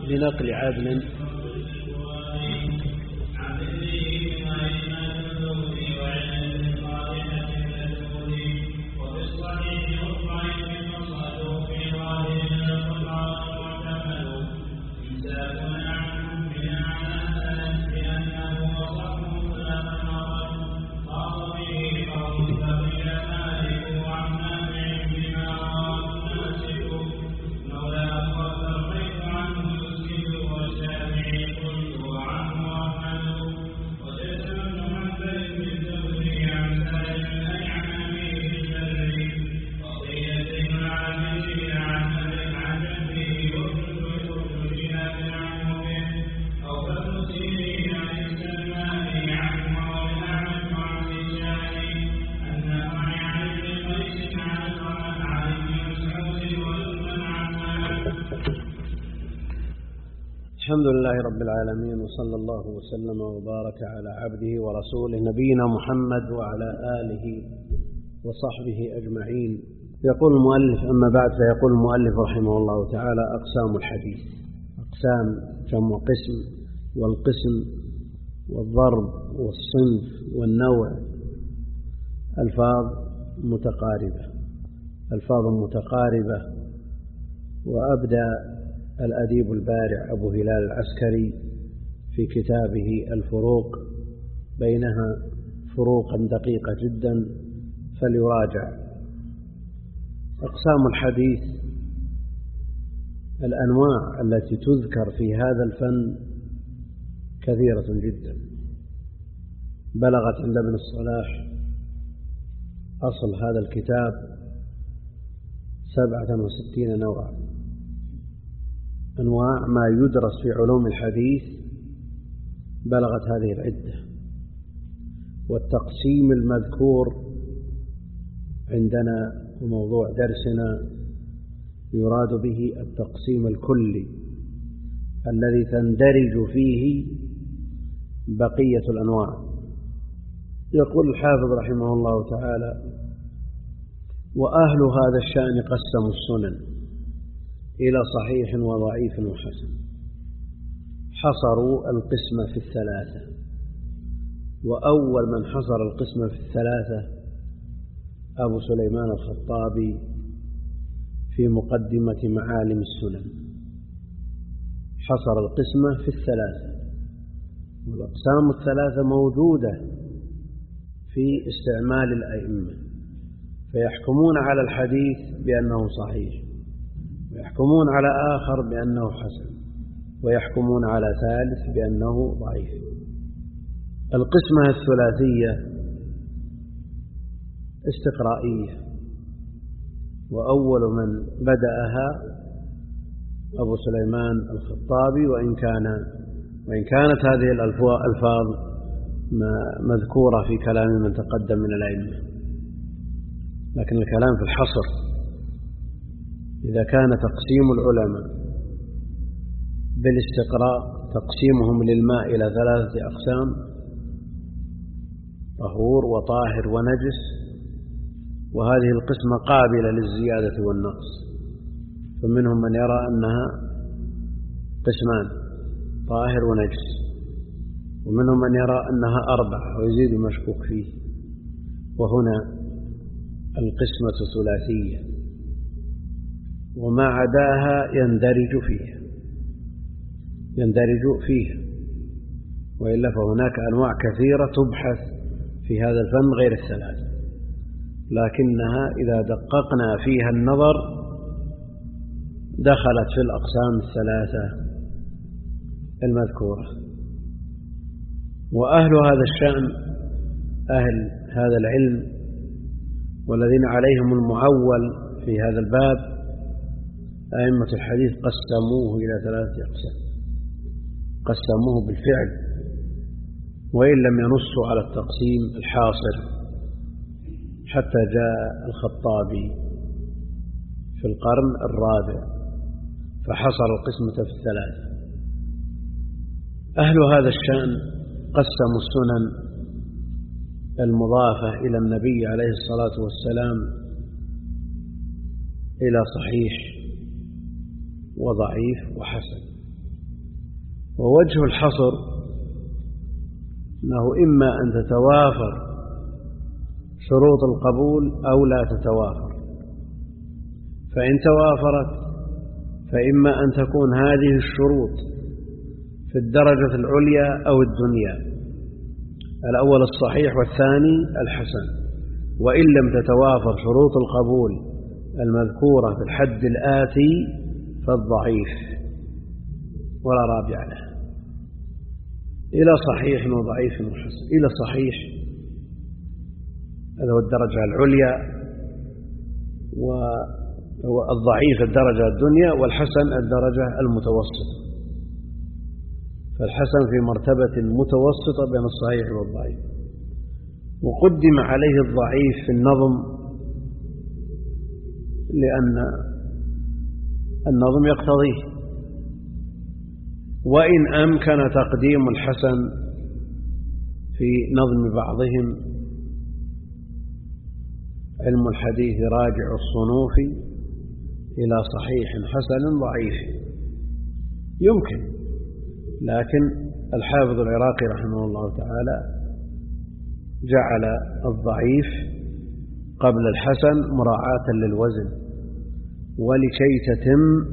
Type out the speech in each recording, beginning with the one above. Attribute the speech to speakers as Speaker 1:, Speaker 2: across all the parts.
Speaker 1: بنقل عدل الحمد لله رب العالمين، وصلى الله وسلم وبارك على عبده ورسوله نبينا محمد وعلى آله وصحبه أجمعين. يقول المؤلف: أما بعد، فيقول المؤلف رحمه الله تعالى: أقسام الحديث. أقسام جمع قسم، والقسم والضرب والصنف والنوع ألفاظ متقاربة. وأبدأ الأديب البارع أبو هلال العسكري في كتابه الفروق بينها فروقا دقيقة جدا فليراجع. أقسام الحديث الأنواع التي تذكر في هذا الفن كثيرة جدا، بلغت عند ابن الصلاح أصل هذا الكتاب 67 نوعا. أنواع ما يدرس في علوم الحديث بلغت هذه العدة. والتقسيم المذكور عندنا وموضوع درسنا يراد به التقسيم الكلي الذي تندرج فيه بقية الأنواع. يقول الحافظ رحمه الله تعالى: وأهل هذا الشأن قسموا السنن إلى صحيح وضعيف وحسن، حصروا القسم في الثلاثة. وأول من حصر القسم في الثلاثة أبو سليمان الخطابي في مقدمة معالم السنن، حصر القسم في الثلاثة. والأقسام الثلاثة موجودة في استعمال الأئمة، فيحكمون على الحديث بأنه صحيح، ويحكمون على آخر بأنه حسن، ويحكمون على ثالث بأنه ضعيف. القسمة الثلاثية استقرائية، وأول من بدأها أبو سليمان الخطابي، وإن كانت هذه الألفاظ مذكورة في كلام من تقدم من الأئمة، لكن الكلام في الحصر. إذا كان تقسيم العلماء بالاستقراء تقسيمهم للماء إلى 3 أقسام: طهور وطاهر ونجس، وهذه القسمة قابلة للزيادة والنقص، فمنهم من يرى أنها قسمان: طاهر ونجس، ومنهم من يرى أنها 4 ويزيد المشكوك فيه. وهنا القسمة ثلاثية، وما عداها يندرج فيها، وإلا فهناك أنواع كثيرة تبحث في هذا الفن غير الثلاثة، لكنها إذا دققنا فيها النظر دخلت في الأقسام الثلاثة المذكورة. وأهل هذا الشأن، أهل هذا العلم والذين عليهم المعول في هذا الباب، أئمة الحديث قسموه إلى 3 أقسام، قسموه بالفعل، وإن لم ينصوا على التقسيم الحاصر، حتى جاء الخطابي في القرن الرابع فحصر القسمة في 3. أهل هذا الشأن قسموا السنن المضافة إلى النبي عليه الصلاة والسلام إلى صحيح وضعيف وحسن. ووجه الحصر أنه إما أن تتوافر شروط القبول أو لا تتوافر، فإن توافرت فإما أن تكون هذه الشروط في الدرجة العليا أو الدنيا، الأول الصحيح والثاني الحسن، وإن لم تتوافر شروط القبول المذكورة في الحد الآتي فالضعيف ولا رابع له، إلى صحيح وضعيف وحسن. إلى صحيح هذا هو الدرجة العليا، والضعيف الدرجة الدنيا، والحسن الدرجة المتوسطة. فالحسن في مرتبة متوسطة بين الصحيح والضعيف، وقدم عليه الضعيف في النظم لأن النظم يقتضيه، وإن أمكن تقديم الحسن في نظم بعضهم، علم الحديث راجع الصنوف إلى صحيح حسن ضعيف يمكن، لكن الحافظ العراقي رحمه الله تعالى جعل الضعيف قبل الحسن مراعاة للوزن ولكي تتم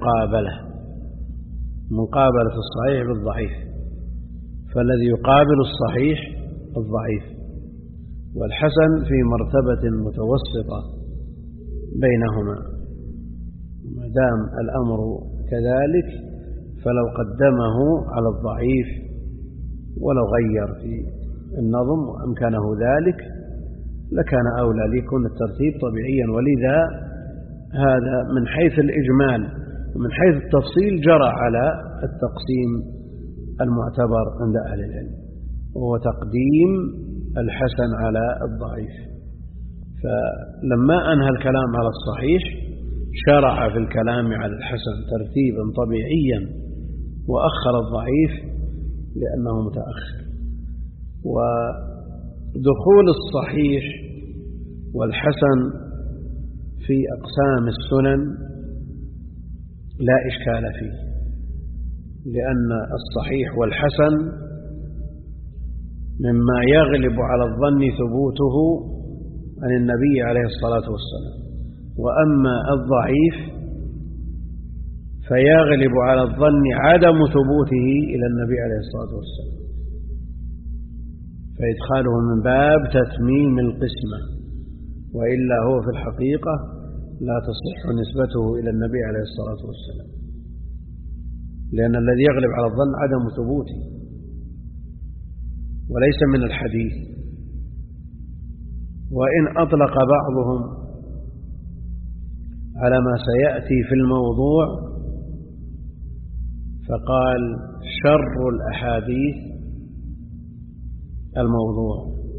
Speaker 1: مقابلة الصحيح بالضعيف، فالذي يقابل الصحيح الضعيف، والحسن في مرتبة متوسطة بينهما. ما دام الأمر كذلك فلو قدمه على الضعيف ولو غير في النظم وأمكنه ذلك لكان أولى ليكون الترتيب طبيعيا. ولذا هذا من حيث الإجمال ومن حيث التفصيل جرى على التقسيم المعتبر عند أهل العلم، وهو تقديم الحسن على الضعيف. فلما أنهى الكلام على الصحيح شرع في الكلام على الحسن ترتيبا طبيعيا، وأخر الضعيف لأنه متأخر. ودخول الصحيح والحسن في أقسام السنن لا إشكال فيه، لأن الصحيح والحسن مما يغلب على الظن ثبوته عن النبي عليه الصلاة والسلام، وأما الضعيف فيغلب على الظن عدم ثبوته إلى النبي عليه الصلاة والسلام، فإدخاله من باب تتميم القسمة، وإلا هو في الحقيقة لا تصح نسبته إلى النبي عليه الصلاة والسلام، لأن الذي يغلب على الظن عدم ثبوته وليس من الحديث. وإن أطلق بعضهم على ما سيأتي في الموضوع فقال شر الأحاديث الموضوع،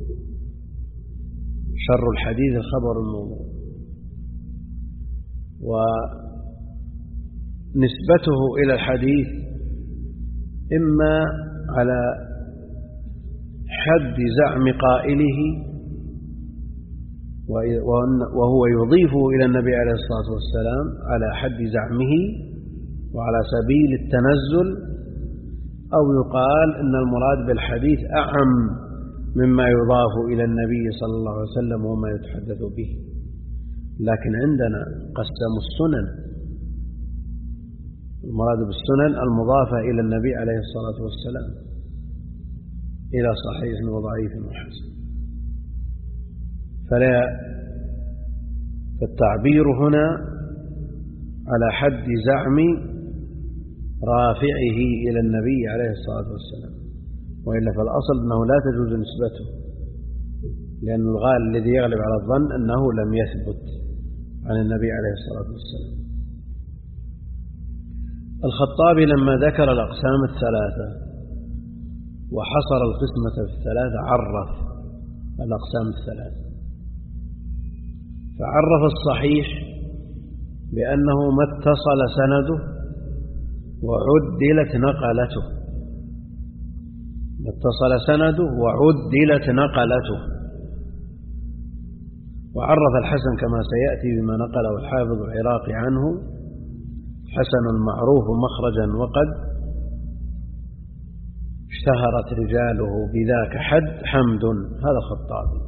Speaker 1: شر الحديث الخبر الموضوع، ونسبته إلى الحديث إما على حد زعم قائله وهو يضيفه إلى النبي عليه الصلاة والسلام على حد زعمه وعلى سبيل التنزل، أو يقال إن المراد بالحديث أعم مما يضاف إلى النبي صلى الله عليه وسلم وما يتحدث به. لكن عندنا قسموا السنن، المراد بالسنن المضافة إلى النبي عليه الصلاة والسلام إلى صحيح وضعيف وحسن. فالتعبير هنا على حد زعم رافعه إلى النبي عليه الصلاة والسلام، وإلا فالأصل أنه لا تجوز نسبته، لأن الغالب الذي يغلب على الظن أنه لم يثبت عن النبي عليه الصلاة والسلام. الخطابي لما ذكر الأقسام الثلاثة وحصر القسمة في الثلاثة عرف الأقسام الثلاثة، فعرف الصحيح بأنه ما اتصل سنده وعدلت نقلته، ما اتصل سنده وعدلت نقلته. وعرف الحسن كما سيأتي بما نقله الحافظ العراقي عنه حسن المعروف مخرجا وقد اشتهرت رجاله بذاك حد حمد. هذا الخطابي.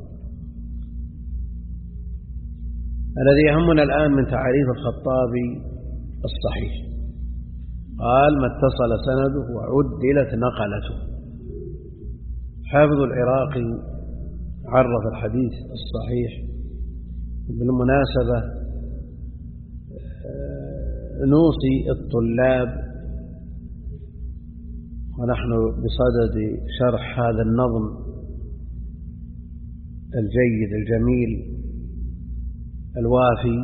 Speaker 1: الذي يهمنا الآن من تعريف الخطابي الصحيح، قال: ما اتصل سنده وعدلت نقلته. حافظ العراقي عرف الحديث الصحيح. بالمناسبة نوصي الطلاب ونحن بصدد شرح هذا النظم الجيد الجميل الوافي،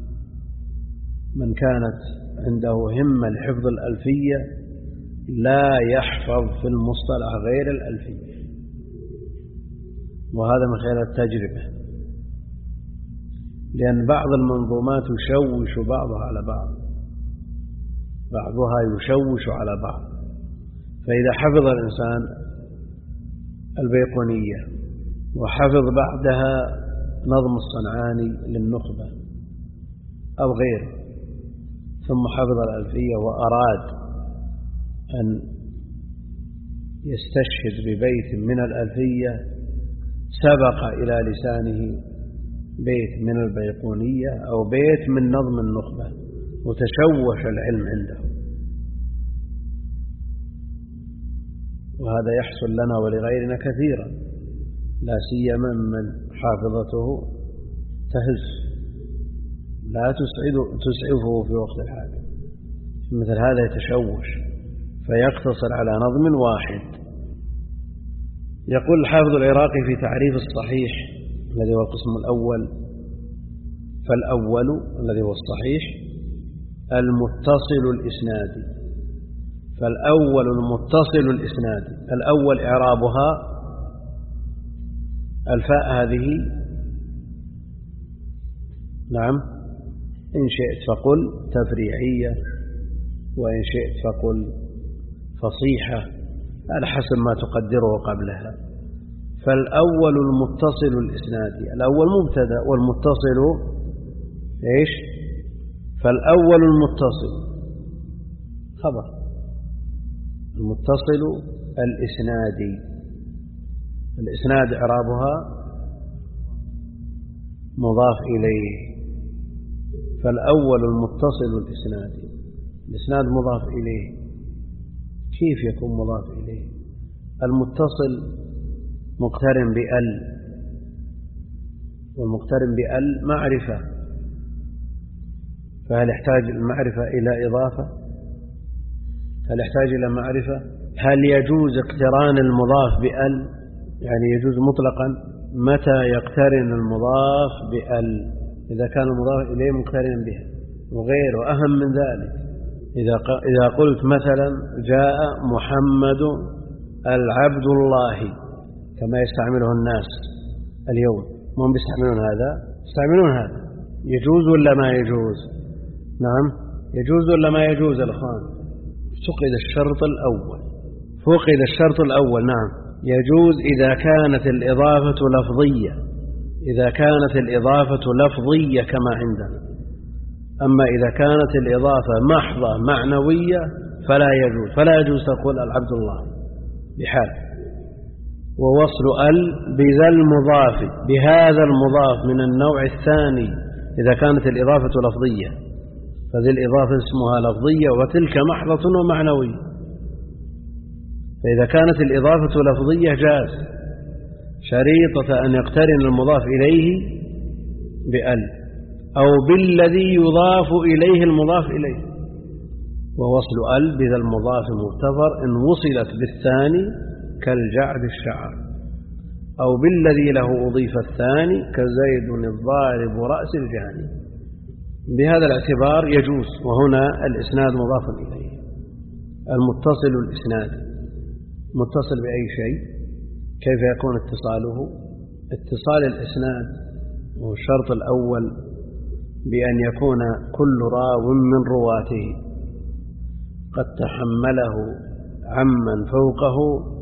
Speaker 1: من كانت عنده همة لحفظ الألفية لا يحفظ في المصطلح غير الألفية، وهذا من خلال التجربة، لأن بعض المنظومات يشوش بعضها على بعض، بعضها يشوش على بعض. فإذا حفظ الإنسان البيقونية وحفظ بعدها نظم الصنعاني للنخبة أو غيره، ثم حفظ الألفية وأراد أن يستشهد ببيت من الألفية، سبق إلى لسانه بيت من البيقونية أو بيت من نظم النخبة وتشوش العلم عنده. وهذا يحصل لنا ولغيرنا كثيرا، لا سيما من حافظته تهز، لا تسعفه في وقت الحاجة. مثل هذا يتشوش فيقتصر على نظم واحد. يقول الحافظ العراقي في تعريف الصحيح الذي هو القسم الأول: فالأول الذي هو الصحيح المتصل الإسنادي. فالأول المتصل الإسنادي. الأول إعرابها الفاء هذه، نعم، إن شئت فقل تفريعية، وإن شئت فقل فصيحة، على حسب ما تقدره قبلها. فالأول المتصل الإسنادي. الأول مبتدأ والمتصل إيش؟ فالأول المتصل خبر، المتصل الإسنادي. الإسناد إعرابها مضاف إليه. فالأول المتصل الإسنادي. الإسناد مضاف إليه، كيف يكون مضاف إليه؟ المتصل مقترن بأل، والمقترن بأل معرفة، فهل يحتاج المعرفة إلى إضافة؟ هل يحتاج إلى معرفة؟ هل يجوز اقتران المضاف بأل؟ يعني يجوز مطلقا. متى يقترن المضاف بأل؟ إذا كان المضاف إليه مقترن به. وغيره أهم من ذلك، إذا قلت مثلا جاء محمد العبد الله كما يستعمله الناس اليوم، هم بيستعملون هذا، يستعملون هذا، يجوز ولا ما يجوز؟ نعم يجوز ولا ما يجوز الأخوان؟ فقد الشرط الأول. فقد الشرط الأول. نعم يجوز إذا كانت الإضافة لفظية، إذا كانت الإضافة لفظية كما عندنا. أما إذا كانت الإضافة محضة معنوية فلا يجوز، فلا يجوز تقول العبد الله بحال. ووصل ال بذا المضاف، بهذا المضاف من النوع الثاني إذا كانت الإضافة لفظية، فذي الإضافة اسمها لفظية وتلك محضة ومعنوية. فإذا كانت الإضافة لفظية جاز، شريطة أن يقترن المضاف إليه بأل أو بالذي يضاف إليه المضاف إليه. ووصل ال بذا المضاف مغتفر إن وصلت بالثاني كالجعد الشعر، أو بالذي له أضيف الثاني كزيد الضارب رأس الجاني. بهذا الاعتبار يجوز. وهنا الإسناد مضاف إليه. المتصل الإسناد متصل بأي شيء. كيف يكون اتصاله؟ اتصال الإسناد هو الشرط الأول بأن يكون كل راو من رواته قد تحمله عمن فوقه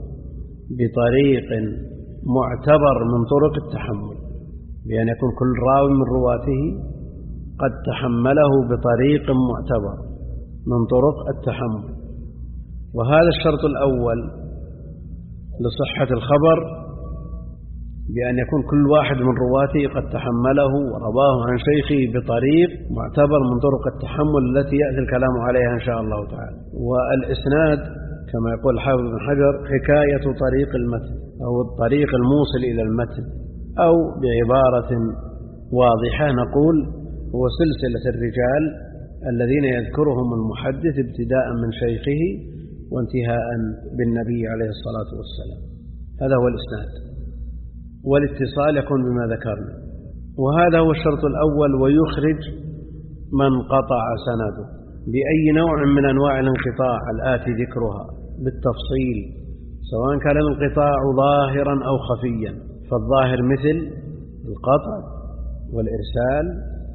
Speaker 1: بطريق معتبر من طرق التحمل، بأن يكون كل راو من رواته قد تحمله بطريق معتبر من طرق التحمل. وهذا الشرط الأول لصحة الخبر بأن يكون كل واحد من رواته قد تحمله ورواه عن شيخه بطريق معتبر من طرق التحمل التي يأتي الكلام عليها إن شاء الله تعالى. والإسناد كما يقول الحافظ بن حجر حكاية طريق المتن أو الطريق الموصل إلى المتن، أو بعبارة واضحة نقول هو سلسلة الرجال الذين يذكرهم المحدث ابتداء من شيخه وانتهاء بالنبي عليه الصلاة والسلام. هذا هو الإسناد، والاتصال يكون بما ذكرنا، وهذا هو الشرط الأول. ويخرج من قطع سنده بأي نوع من أنواع الانقطاع الآتي ذكرها بالتفصيل، سواء كان الانقطاع ظاهرا أو خفيا. فالظاهر مثل القطع والإرسال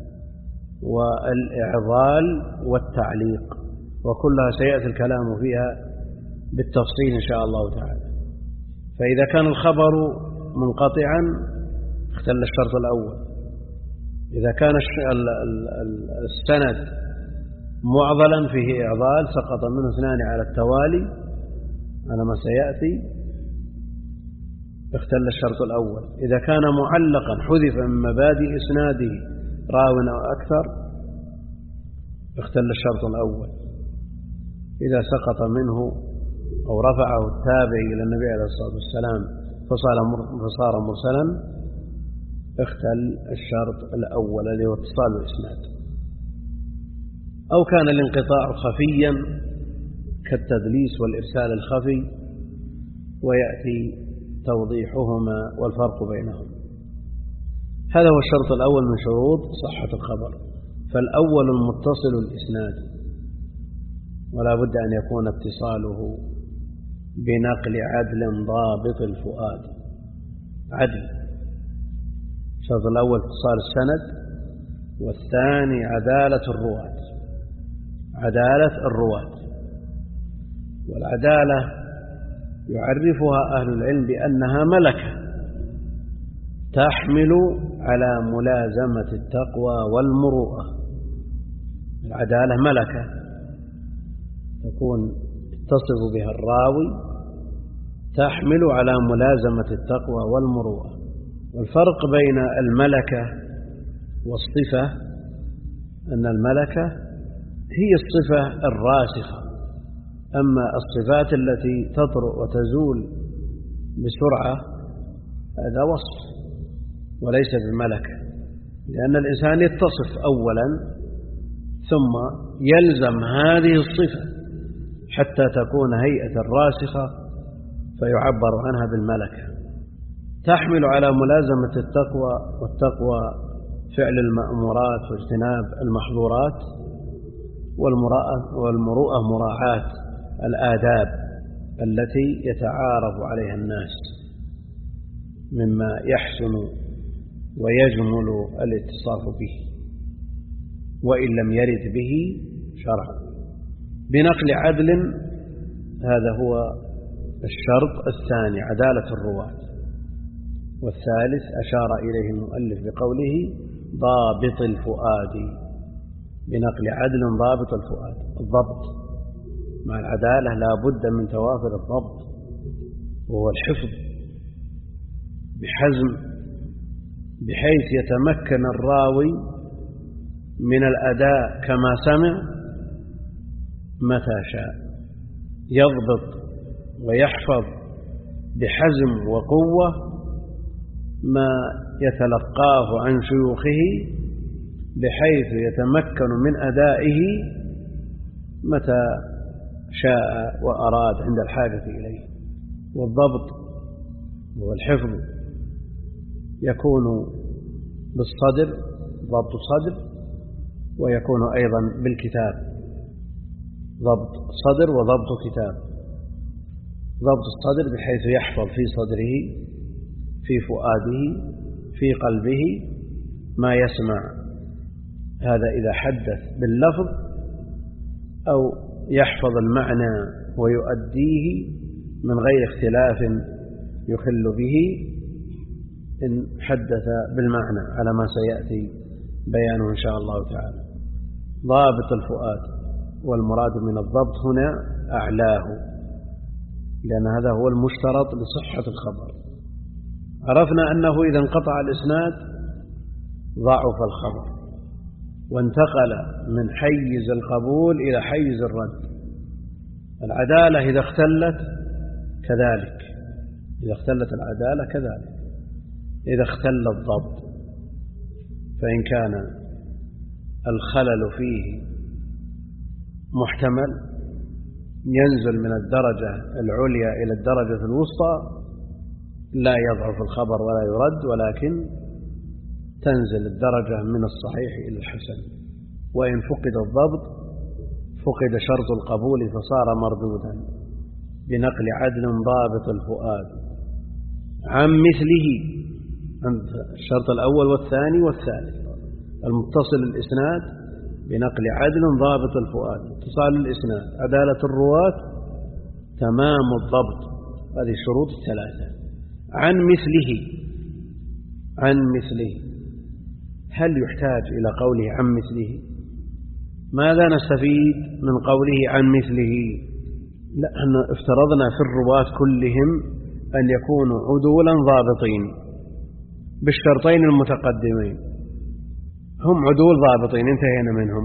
Speaker 1: والإعضال والتعليق، وكلها سيأتي الكلام فيها بالتفصيل إن شاء الله تعالى. فإذا كان الخبر منقطعا اختل الشرط الأول. إذا كان السند معضلا فيه إعضال سقط منه اثنان على التوالي على ما سيأتي اختل الشرط الأول. إذا كان معلقا حذف من مبادئ إسناده راو أو أكثر اختل الشرط الأول. إذا سقط منه أو رفعه التابعي إلى النبي عليه الصلاة والسلام فصار مرسلا اختل الشرط الأول الذي هو اتصال الإسناد. أو كان الانقطاع خفيا كالتدليس والإرسال الخفي، ويأتي توضيحهما والفرق بينهم. هذا هو الشرط الأول من شروط صحة الخبر. فالأول المتصل الإسناد، ولا بد أن يكون اتصاله بنقل عدل ضابط الفؤاد. عدل. الشرط الأول اتصال السند، والثاني عدالة الرواة. عدالة الرواة. والعدالة يعرفها أهل العلم بأنها ملكة تحمل على ملازمة التقوى والمروءة. العدالة ملكة تكون تصف بها الراوي تحمل على ملازمة التقوى والمروءة. والفرق بين الملكة والصفة أن الملكة هي الصفة الراسخة، أما الصفات التي تطرأ وتزول بسرعة هذا وصف وليس بملكة، لأن الإنسان يتصف أولا ثم يلزم هذه الصفة حتى تكون هيئة راسخة فيعبر عنها بالملكة. تحمل على ملازمة التقوى، والتقوى فعل المأمورات واجتناب المحظورات، والمروءة مراعاة الآداب التي يتعارف عليها الناس مما يحسن ويجمل الاتصاف به وإن لم يرد به شرعا. بنقل عدل، هذا هو الشرط الثاني عدالة الرواة. والثالث أشار إليه المؤلف بقوله ضابط الفؤاد. بنقل عدل ضابط الفؤاد. الضبط مع العدالة لا بد من توافر الضبط، وهو الحفظ بحزم بحيث يتمكن الراوي من الأداء كما سمع متى شاء، يضبط ويحفظ بحزم وقوة ما يتلقاه عن شيوخه بحيث يتمكن من أدائه متى شاء وأراد عند الحاجة إليه. والضبط والحفظ يكون بالصدر، ضبط الصدر، ويكون أيضا بالكتاب، ضبط صدر وضبط كتاب. ضبط الصدر بحيث يحفظ في صدره في فؤاده في قلبه ما يسمع، هذا إذا حدث باللفظ، أو يحفظ المعنى ويؤديه من غير اختلاف يخل به إن حدث بالمعنى على ما سيأتي بيانه إن شاء الله تعالى. ضابط الفؤاد، والمراد من الضبط هنا أعلاه، لأن هذا هو المشترط لصحة الخبر. عرفنا أنه إذا انقطع الإسناد ضعف الخبر وانتقل من حيز القبول إلى حيز الرد. العدالة إذا اختلت كذلك، إذا اختلت العدالة كذلك. إذا اختل الضبط فإن كان الخلل فيه محتمل ينزل من الدرجة العليا إلى الدرجة الوسطى لا يضعف الخبر ولا يرد، ولكن تنزل الدرجة من الصحيح إلى الحسن. وإن فقد الضبط فقد شرط القبول فصار مردودا بنقل عدل ضابط الفؤاد عن مثله. الشرط الأول والثاني والثالث المتصل الإسناد بنقل عدل ضابط الفؤاد، اتصال الإسناد، عدالة الرواة، تمام الضبط، هذه الشروط الثلاثة. عن مثله، عن مثله، هل يحتاج إلى قوله عن مثله؟ ماذا نستفيد من قوله عن مثله؟ لأن افترضنا في الرواة كلهم أن يكونوا عدولا ضابطين بالشرطين المتقدمين، هم عدول ضابطين انتهينا منهم.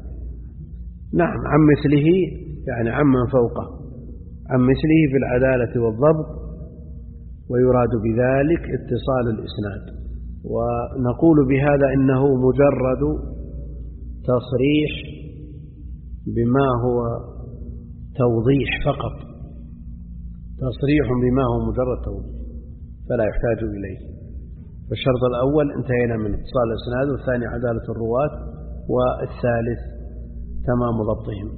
Speaker 1: نعم عن مثله يعني عمن فوقه، عن مثله في العدالة والضبط، ويراد بذلك اتصال الإسناد. ونقول بهذا إنه مجرد تصريح بما هو توضيح فقط، تصريح بما هو مجرد توضيح فلا يحتاج إليه. فالشرط الأول انتهينا من اتصال الإسناد، والثاني عدالة الرواة، والثالث تمام ضبطهم.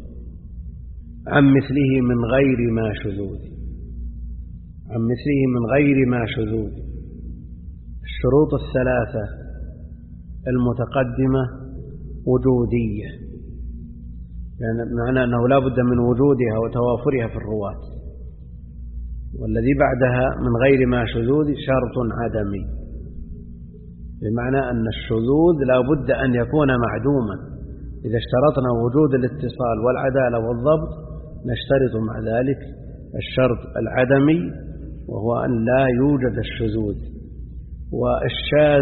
Speaker 1: عن مثله من غير ما شذوذ، عن مثله من غير ما شذوذ. الشروط الثلاثة المتقدمة وجودية، يعني معنى أنه لا بد من وجودها وتوافرها في الرواة. والذي بعدها من غير ما شذوذ شرط عدمي، بمعنى أن الشذوذ لا بد أن يكون معدوما. إذا اشترطنا وجود الاتصال والعدالة والضبط نشترط مع ذلك الشرط العدمي، وهو أن لا يوجد الشذوذ. والشاذ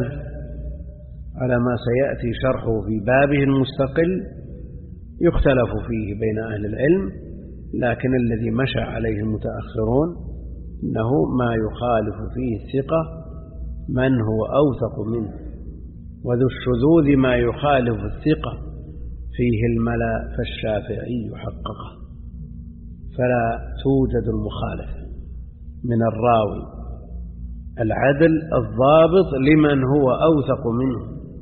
Speaker 1: على ما سيأتي شرحه في بابه المستقل يختلف فيه بين أهل العلم، لكن الذي مشى عليه المتأخرون أنه ما يخالف فيه الثقة من هو أوثق منه، وذو الشذوذ ما يخالف الثقة فيه الملا فالشافعي حققه. فلا توجد المخالفة من الراوي العدل الضابط لمن هو أوثق منه،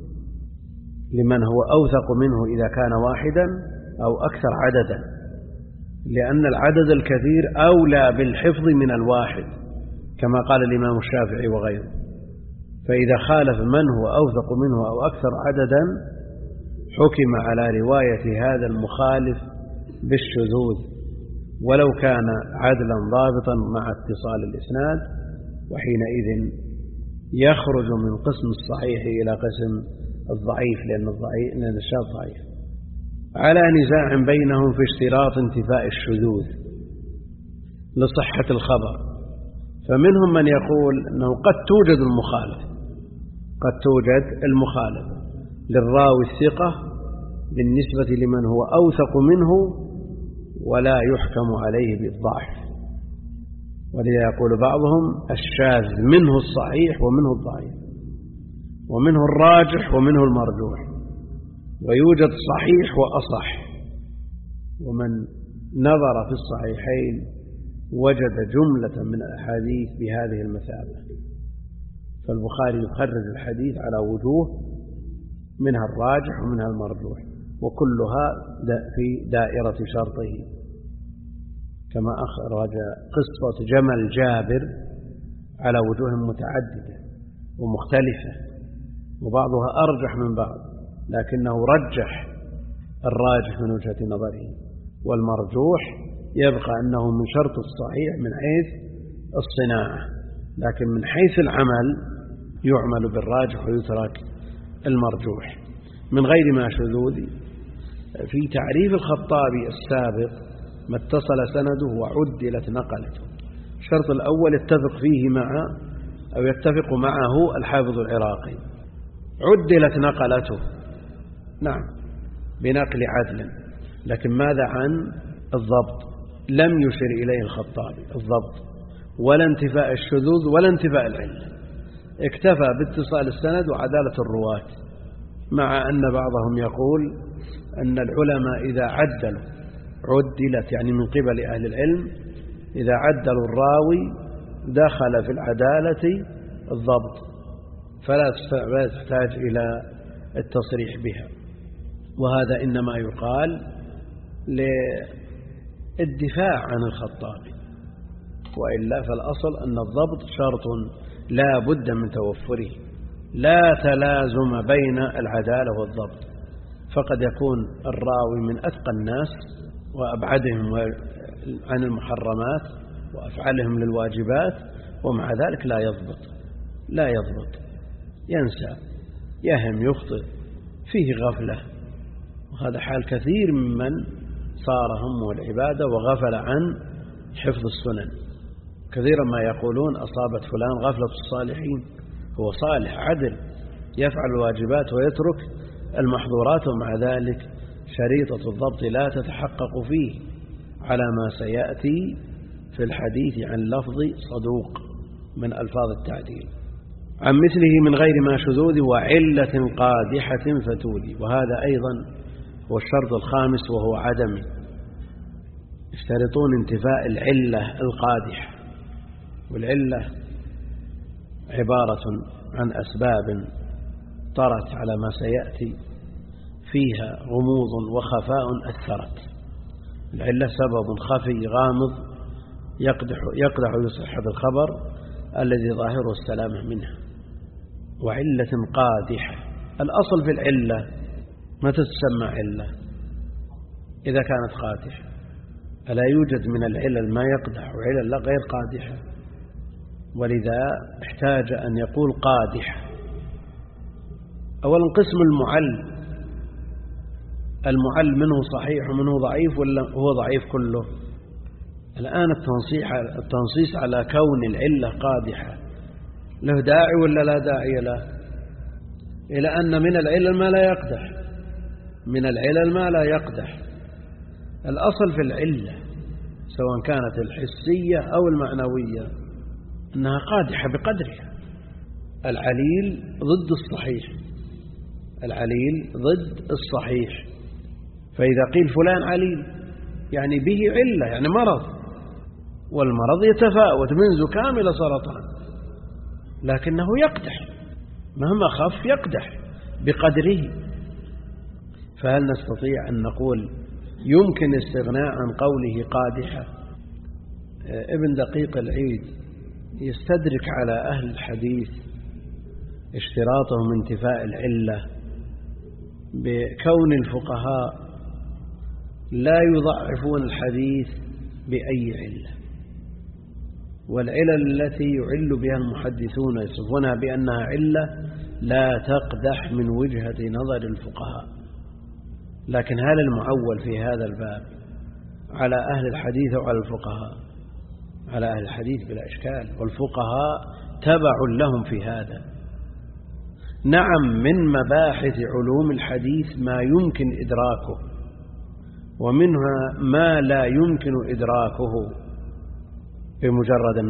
Speaker 1: لمن هو أوثق منه إذا كان واحدا أو أكثر عددا، لأن العدد الكثير أولى بالحفظ من الواحد كما قال الإمام الشافعي وغيره. فإذا خالف من هو أوثق منه أو أكثر عددا حكم على رواية هذا المخالف بالشذوذ ولو كان عدلا ضابطا مع اتصال الإسناد، وحينئذ يخرج من قسم الصحيح إلى قسم الضعيف، لأن الشاذ ضعيف. على نزاع بينهم في اشتراط انتفاء الشذوذ لصحة الخبر، فمنهم من يقول أنه قد توجد المخالفة، قد توجد المخالفة للراوي الثقة بالنسبة لمن هو أوثق منه ولا يحكم عليه بالضعف. ولذا يقول بعضهم الشاذ منه الصحيح ومنه الضعيف، ومنه الراجح ومنه المرجوح، ويوجد صحيح وأصح. ومن نظر في الصحيحين وجد جملة من الأحاديث بهذه المثابة. فالبخاري يخرج الحديث على وجوه منها الراجح ومنها المرجوح، وكلها في دائرة شرطه، كما أخرج قصة جمل جابر على وجوه متعددة ومختلفة، وبعضها أرجح من بعض، لكنه رجح الراجح من وجهة نظره، والمرجوح يبقى أنه من شرط الصحيح من حيث الصناعة، لكن من حيث العمل يعمل بالراجح ويترك المرجوح من غير ما شذوذ. في تعريف الخطابي السابق ما اتصل سنده وعدلت نقلته، الشرط الأول يتفق معه الحافظ العراقي. عدلت نقلته، نعم، بنقل عدل، لكن ماذا عن الضبط؟ لم يشر إليه الخطابي الضبط ولا انتفاء الشذوذ ولا انتفاء العلة، اكتفى باتصال السند وعدالة الرواة، مع أن بعضهم يقول أن العلماء إذا عدلت يعني من قبل أهل العلم، إذا عدلوا الراوي دخل في العدالة الضبط فلا تحتاج إلى التصريح بها، وهذا إنما يقال للدفاع عن الخطابي، وإلا فالأصل أن الضبط شرط لا بد من توفره، لا تلازم بين العدالة والضبط، فقد يكون الراوي من أتقى الناس وأبعدهم عن المحرمات وأفعلهم للواجبات، ومع ذلك لا يضبط، ينسى، يهم، يخطئ، فيه غفلة، وهذا حال كثير ممن صار همه العبادة وغفل عن حفظ السنن. كثيرا ما يقولون أصابت فلان غفلة الصالحين، هو صالح عدل يفعل الواجبات ويترك المحظورات، ومع ذلك شريطة الضبط لا تتحقق فيه، على ما سيأتي في الحديث عن لفظ صدوق من ألفاظ التعديل. عن مثله من غير ما شذوذ وعلة قادحة فتولي، وهذا أيضا هو الشرط الخامس وهو عدمي، يشترطون انتفاء العلة القادحة، والعلة عبارة عن أسباب طرت على ما سيأتي فيها غموض وخفاء أثرت. العلة سبب خفي غامض يقدح صحة الخبر الذي ظاهره السلامة منها. وعلة قادحة، الأصل في العلة ما تسمى علة إذا كانت قادحة، ألا يوجد من العلل ما يقدح وعلل غير قادحة، ولذا احتاج أن يقول قادح. أولا قسم المعل منه صحيح ومنه ضعيف، ولا هو ضعيف كله؟ الآن التنصيص على كون العلة قادحة له داعي ولا لا داعي له؟ إلى أن من العلل ما لا يقدح، الأصل في العلة سواء كانت الحسية أو المعنوية أنها قادحة بقدرها. العليل ضد الصحيح، فإذا قيل فلان عليل يعني به علة، يعني مرض، والمرض يتفاوت من زكام إلى سرطان، لكنه يقدح مهما خف، يقدح بقدره. فهل نستطيع أن نقول يمكن الاستغناء عن قوله قادحة؟ ابن دقيق العيد يستدرك على أهل الحديث اشتراطهم انتفاء العلة بكون الفقهاء لا يضعفون الحديث بأي علة، والعلل التي يعل بها المحدثون يصفونها بأنها علة لا تقدح من وجهة نظر الفقهاء. لكن هل المعول في هذا الباب على أهل الحديث أو على الفقهاء؟ على أهل الحديث بلا إشكال، والفقهاء تبع لهم في هذا. نعم، من مباحث علوم الحديث ما يمكن إدراكه، ومنها ما لا يمكن إدراكه بمجرد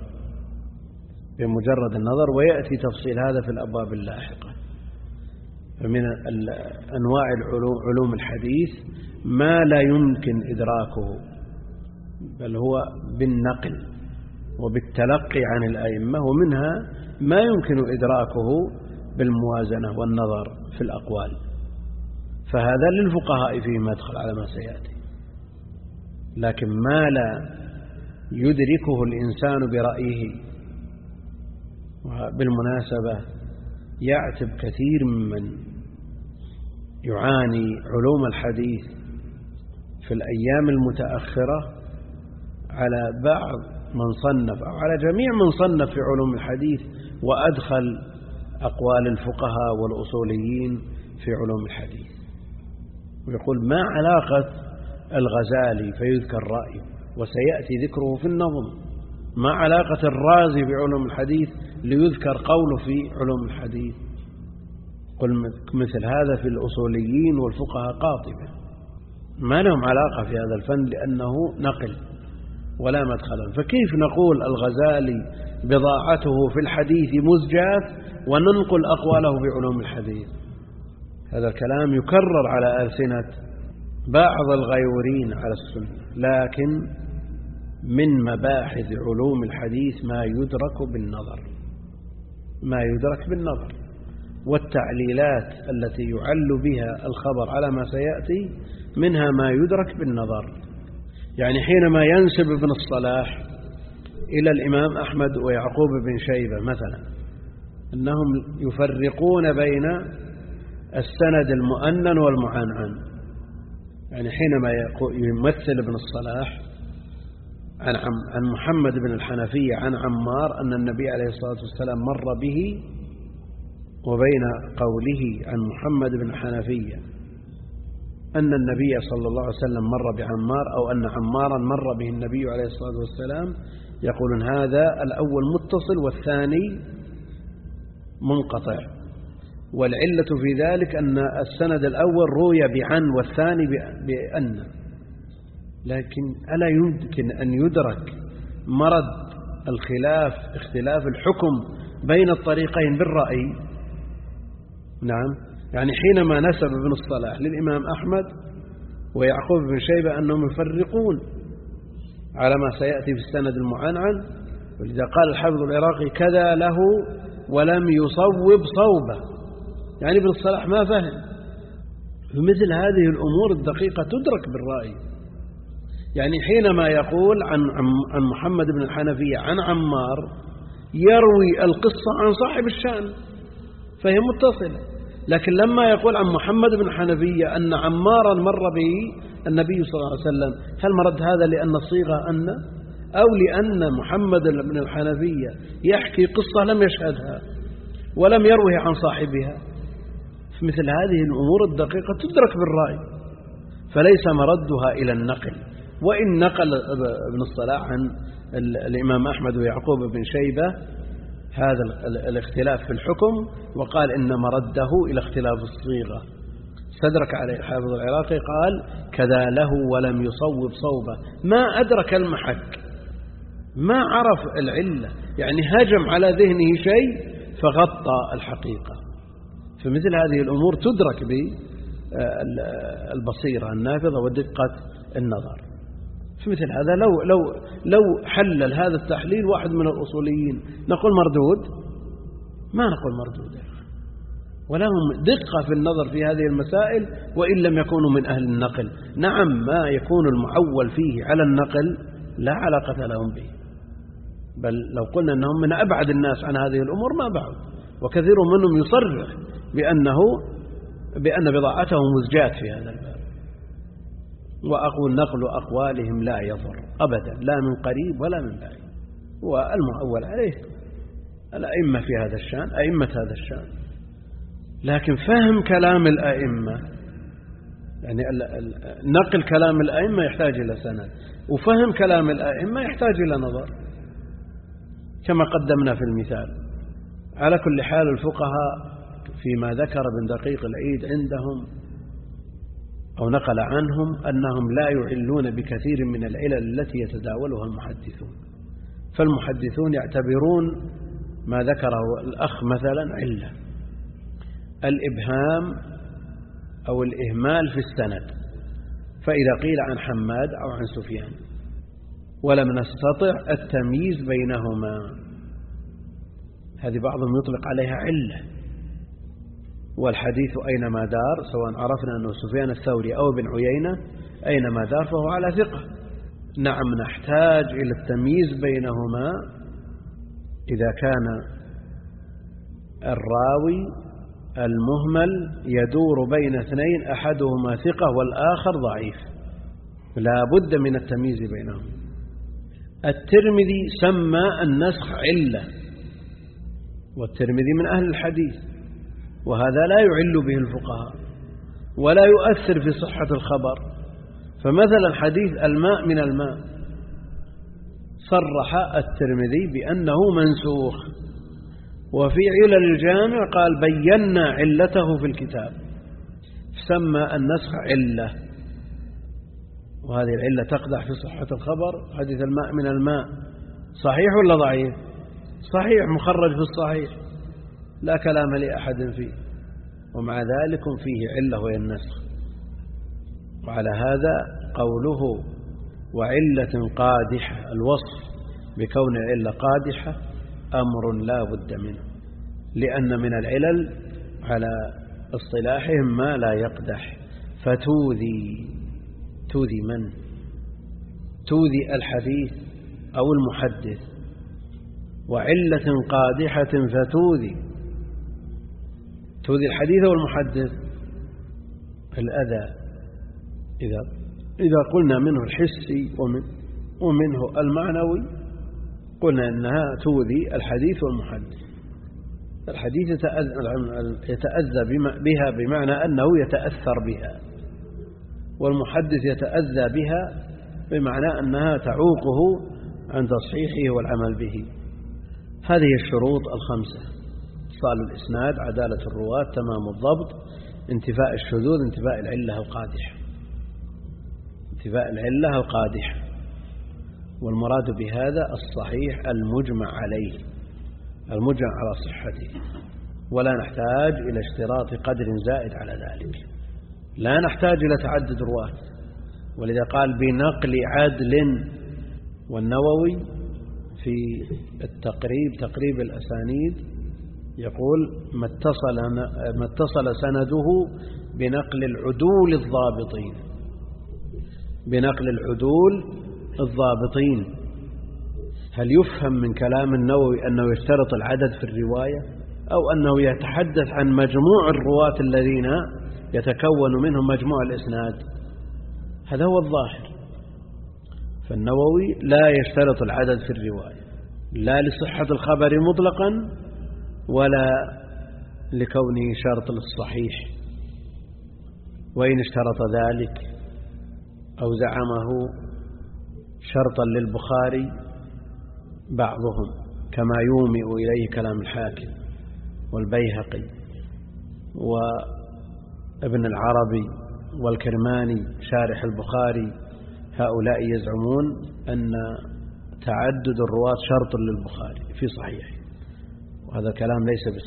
Speaker 1: النظر، ويأتي تفصيل هذا في الأبواب اللاحقة. فمن أنواع علوم الحديث ما لا يمكن إدراكه، بل هو بالنقل وبالتلقي عن الأئمة، ومنها ما يمكن إدراكه بالموازنة والنظر في الأقوال، فهذا للفقهاء فيه مدخل على ما سيأتي. لكن ما لا يدركه الإنسان برأيه، وبالمناسبة يعتب كثير ممن يعاني علوم الحديث في الأيام المتأخرة على بعض من صنف أو على جميع من صنف في علوم الحديث وأدخل أقوال الفقهاء والأصوليين في علوم الحديث، ويقول ما علاقة الغزالي فيذكر رأيه، وسيأتي ذكره في النظم ما علاقة الرازي بعلوم الحديث ليذكر قوله في علوم الحديث؟ قل مثل هذا في الأصوليين والفقهاء قاطبة، ما لهم علاقة في هذا الفن لأنه نقل ولا مدخل. فكيف نقول الغزالي بضاعته في الحديث مزجاة وننقل أقواله بعلوم الحديث؟ هذا الكلام يكرر على ألسنة بعض الغيورين على السنة. لكن من مباحث علوم الحديث ما يدرك بالنظر، والتعليلات التي يعل بها الخبر على ما سيأتي منها ما يدرك بالنظر. يعني حينما ينسب ابن الصلاح إلى الإمام أحمد ويعقوب بن شيبة مثلا أنهم يفرقون بين السند المؤنن والمعنعن، يعني حينما يمثل ابن الصلاح عن محمد بن الحنفية عن عمار أن النبي عليه الصلاة والسلام مر به، وبين قوله عن محمد بن الحنفية أن النبي صلى الله عليه وسلم مر بعمار، أو أن عمارا مر به النبي عليه الصلاة والسلام، يقولون هذا الأول متصل والثاني منقطع، والعلة في ذلك أن السند الأول روي بعن والثاني بأن. لكن ألا يمكن أن يدرك مرض الخلاف اختلاف الحكم بين الطريقين بالرأي؟ نعم، يعني حينما نسب ابن الصلاح للإمام أحمد ويعقوب بن شيبة أنهم يفرقون على ما سيأتي في السند المعنعن، ولذا قال الحافظ العراقي كذا له ولم يصوب صوبه، يعني ابن الصلاح ما فهم. فمثل هذه الأمور الدقيقة تدرك بالرأي. يعني حينما يقول عن محمد بن الحنفية عن عمار يروي القصة عن صاحب الشأن فهي متصلة، لكن لما يقول عن محمد بن الحنفية أن عمارا مر به النبي صلى الله عليه وسلم، هل مرد هذا لأن الصيغة أن، أو لأن محمد بن الحنفية يحكي قصة لم يشهدها ولم يروه عن صاحبها؟ مثل هذه الأمور الدقيقة تدرك بالرأي، فليس مردها إلى النقل. وإن نقل ابن الصلاح عن الإمام أحمد ويعقوب بن شيبة هذا الاختلاف في الحكم وقال إن مرده إلى اختلاف الصيغة، استدرك عليه الحافظ العراقي قال كذا له ولم يصوب صوبه، ما أدرك المحك، ما عرف العلة، يعني هجم على ذهنه شيء فغطى الحقيقة. فمثل هذه الأمور تدرك بالبصيرة النافذة ودقة النظر. فمثل هذا لو حلل هذا التحليل واحد من الأصوليين نقول مردود؟ ما نقول مردود، ولهم دقة في النظر في هذه المسائل وإن لم يكونوا من أهل النقل. نعم، ما يكون المعول فيه على النقل لا علاقة لهم به، بل لو قلنا أنهم من أبعد الناس عن هذه الأمور ما بعد، وكثير منهم يصرح بأن بضاعته مزجات في هذا الباب. وأقول نقل أقوالهم لا يضر أبدا، لا من قريب ولا من بعيد، والمعول عليه الأئمة في هذا الشأن، أئمة هذا الشأن. لكن فهم كلام الأئمة، يعني نقل كلام الأئمة يحتاج إلى سند، وفهم كلام الأئمة يحتاج إلى نظر كما قدمنا في المثال. على كل حال الفقهاء فيما ذكر ابن دقيق العيد عندهم أو نقل عنهم أنهم لا يعلون بكثير من العلل التي يتداولها المحدثون، فالمحدثون يعتبرون ما ذكره الأخ مثلا علة، الإبهام أو الإهمال في السند، فإذا قيل عن حماد أو عن سفيان ولم نستطع التمييز بينهما، هذه بعضهم يطلق عليها علة. والحديث أينما دار، سواء عرفنا أنه سفيان الثوري أو ابن عيينة، أينما دار فهو على ثقة. نعم، نحتاج إلى التمييز بينهما إذا كان الراوي المهمل يدور بين اثنين أحدهما ثقة والآخر ضعيف، لا بد من التمييز بينهم. الترمذي سمى النسخ علة، والترمذي من أهل الحديث، وهذا لا يعل به الفقهاء ولا يؤثر في صحة الخبر. فمثلا حديث الماء من الماء صرح الترمذي بأنه منسوخ. وفي علل الجامع قال بينا علته في الكتاب، سمى النسخ علة، وهذه العلة تقدح في صحة الخبر. حديث الماء من الماء صحيح ولا ضعيف؟ صحيح، مخرج في الصحيح، لا كلام لأحد فيه، ومع ذلك فيه علة وهي النسخ. وعلى هذا قوله وعلة قادحة، الوصف بكون العلة قادحة أمر لا بد منه، لأن من العلل على اصطلاحهم ما لا يقدح، فتوذي من؟ توذي الحديث أو المحدث. وعلة قادحة فتوذي الحديث أو المحدث. الأذى إذا قلنا منه الحسي ومنه المعنوي قلنا أنها توذي الحديث والمحدث. الحديث يتأذى بها بمعنى أنه يتأثر بها، والمحدث يتأذى بها بمعنى أنها تعوقه عن تصحيحه والعمل به. هذه الشروط الخمسة: اتصال الإسناد، عدالة الرواة، تمام الضبط، انتفاء الشذوذ، انتفاء العلة القادحة. والمراد بهذا الصحيح المجمع عليه، المجمع على صحته، ولا نحتاج إلى اشتراط قدر زائد على ذلك، لا نحتاج إلى تعدد رواة. ولذا قال بنقل عدل. والنووي في تقريب الأسانيد يقول ما اتصل سنده بنقل العدول الضابطين. هل يفهم من كلام النووي أنه يشترط العدد في الرواية، أو أنه يتحدث عن مجموع الرواة الذين يتكون منهم مجموع الإسناد؟ هذا هو الظاهر. فالنووي لا يشترط العدد في الرواية، لا لصحة الخبر مطلقا ولا لكونه شرط للصحيح. وإن اشترط ذلك أو زعمه شرطا للبخاري بعضهم، كما يومئ إليه كلام الحاكم والبيهقي وابن العربي والكرماني شارح البخاري، هؤلاء يزعمون أن تعدد الرواة شرط للبخاري في صحيح، وهذا كلام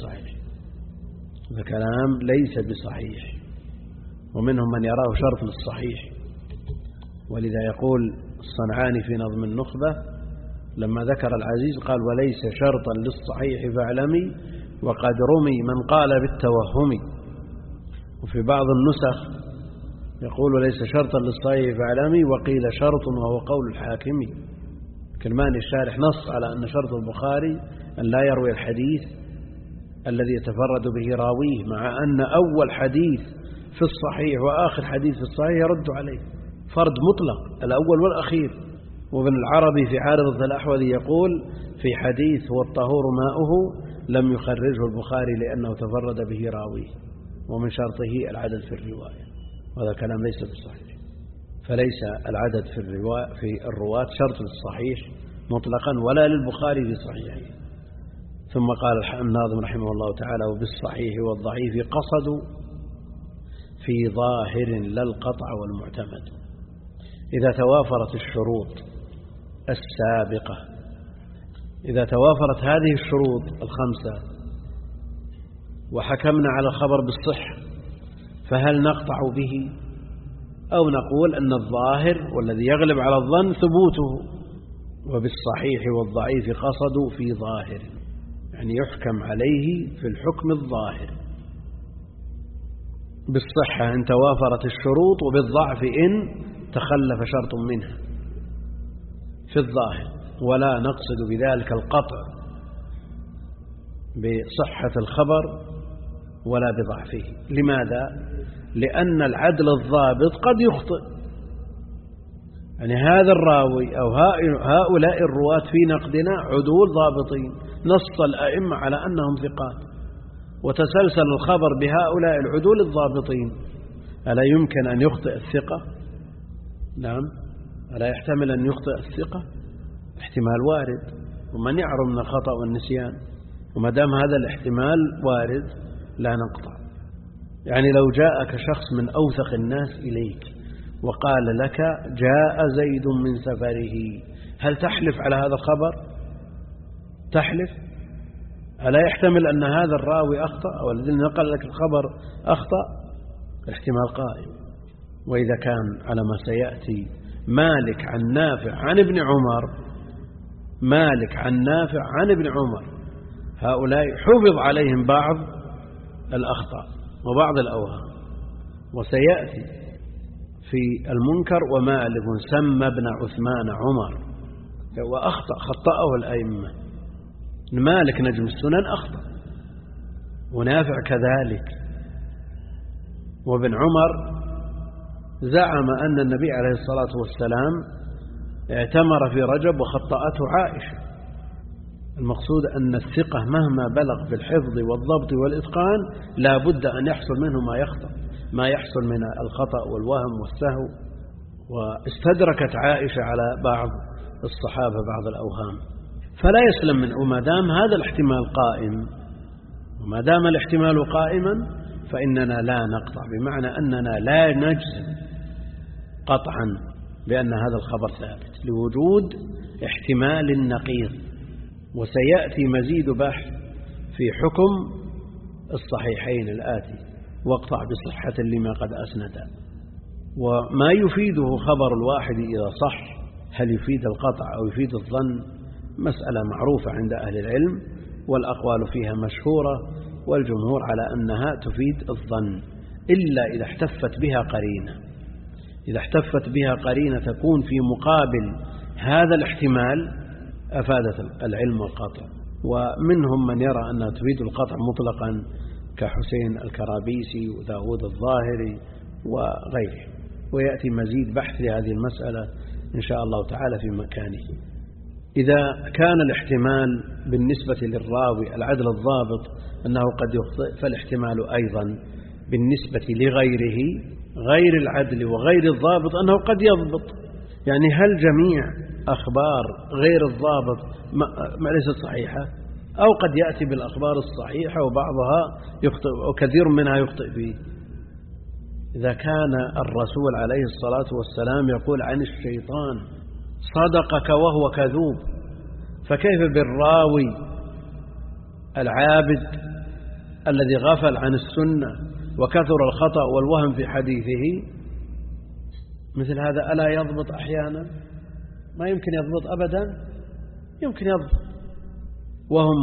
Speaker 1: ليس بصحيح، ومنهم من يراه شرط للصحيح. ولذا يقول الصنعاني في نظم النخبة لما ذكر العزيز قال وليس شرطا للصحيح فاعلمي وقد رمي من قال بالتوهم. وفي بعض النسخ يقول ليس شرطا للصحيح فاعلمي وقيل شرط وهو قول الحاكم. كرماني الشارح نص على أن شرط البخاري أن لا يروي الحديث الذي يتفرد به راويه، مع أن أول حديث في الصحيح وآخر حديث في الصحيح يرد عليه، فرد مطلق الأول والأخير. وابن العربي في عارضة الأحوذي يقول في حديث والطهور ماؤه لم يخرجه البخاري لأنه تفرد به راويه، ومن شرطه العدد في الرواية، وهذا كلام ليس بالصحيح. فليس العدد في الرواة شرط للصحيح مطلقا ولا للبخاري في صحيحه. ثم قال الناظم رحمه الله تعالى وبالصحيح والضعيف قصدوا في ظاهر لا القطع والمعتمد. إذا توافرت الشروط السابقة، إذا توافرت هذه الشروط الخمسة وحكمنا على الخبر بالصحة، فهل نقطع به أو نقول أن الظاهر والذي يغلب على الظن ثبوته؟ وبالصحيح والضعيف قصدوا في ظاهر، يعني يحكم عليه في الحكم الظاهر. بالصحة إن توافرت الشروط، وبالضعف إن تخلف شرط منها في الظاهر، ولا نقصد بذلك القطع بصحة الخبر ولا بضعفه. لماذا؟ لأن العدل الضابط قد يخطئ، يعني هذا الراوي أو هؤلاء الرواة في نقدنا عدول ضابطين، نص الأئمة على أنهم ثقات، وتسلسل الخبر بهؤلاء العدول الضابطين، ألا يمكن أن يخطئ الثقة؟ نعم، ألا يحتمل أن يخطئ الثقة؟ احتمال وارد، ومن يعرف من الخطأ والنسيان، وما دام هذا الاحتمال وارد لا نقطع. يعني لو جاءك شخص من أوثق الناس إليك وقال لك جاء زيد من سفره، هل تحلف على هذا الخبر؟ تحلف؟ ألا يحتمل أن هذا الراوي أخطأ أو الذي نقل لك الخبر أخطأ؟ الاحتمال قائم. وإذا كان على ما سيأتي مالك عن نافع عن ابن عمر، مالك عن نافع عن ابن عمر، هؤلاء حفظ عليهم بعض الأخطاء وبعض الأوهام. وسيأتي في المنكر ومالك سمى ابن عثمان عمر وأخطأ، خطأه الأئمة. مالك نجم السنن أخطأ، ونافع كذلك، وابن عمر زعم أن النبي عليه الصلاة والسلام اعتمر في رجب وخطأته عائشة. المقصود أن الثقة مهما بلغ في الحفظ والضبط والإتقان لا بد أن يحصل منه ما يحصل من الخطأ والوهم والسهو. واستدركت عائشة على بعض الصحابة بعض الأوهام، فلا يسلم منه. وما دام هذا الاحتمال قائم، وما دام الاحتمال قائما فإننا لا نقطع، بمعنى أننا لا نجزم قطعا بأن هذا الخبر ثابت لوجود احتمال نقيض. وسيأتي مزيد بحث في حكم الصحيحين الآتي، واقطع بصحة لما قد أسند. وما يفيده خبر الواحد إذا صح، هل يفيد القطع أو يفيد الظن، مسألة معروفة عند أهل العلم، والأقوال فيها مشهورة، والجمهور على أنها تفيد الظن إلا إذا احتفت بها قرينة. إذا احتفت بها قرينة تكون في مقابل هذا الاحتمال أفادت العلم والقطع. ومنهم من يرى أنها تفيد القطع مطلقا كحسين الكرابيسي وداود الظاهري وغيره. ويأتي مزيد بحث لهذه المسألة إن شاء الله تعالى في مكانه. إذا كان الاحتمال بالنسبة للراوي العدل الضابط أنه قد يخطئ، فالاحتمال أيضا بالنسبة لغيره غير العدل وغير الضابط أنه قد يضبط. يعني هل جميع أخبار غير الضابط ما ليست صحيحة؟ أو قد يأتي بالأخبار الصحيحة وبعضها يخطئ وكثير منها يخطئ فيه. إذا كان الرسول عليه الصلاة والسلام يقول عن الشيطان صدقك وهو كذوب، فكيف بالراوي العابد الذي غفل عن السنة وكثر الخطأ والوهم في حديثه؟ مثل هذا ألا يضبط أحيانا؟ ما يمكن يضبط أبدا، يمكن يضبط. وهم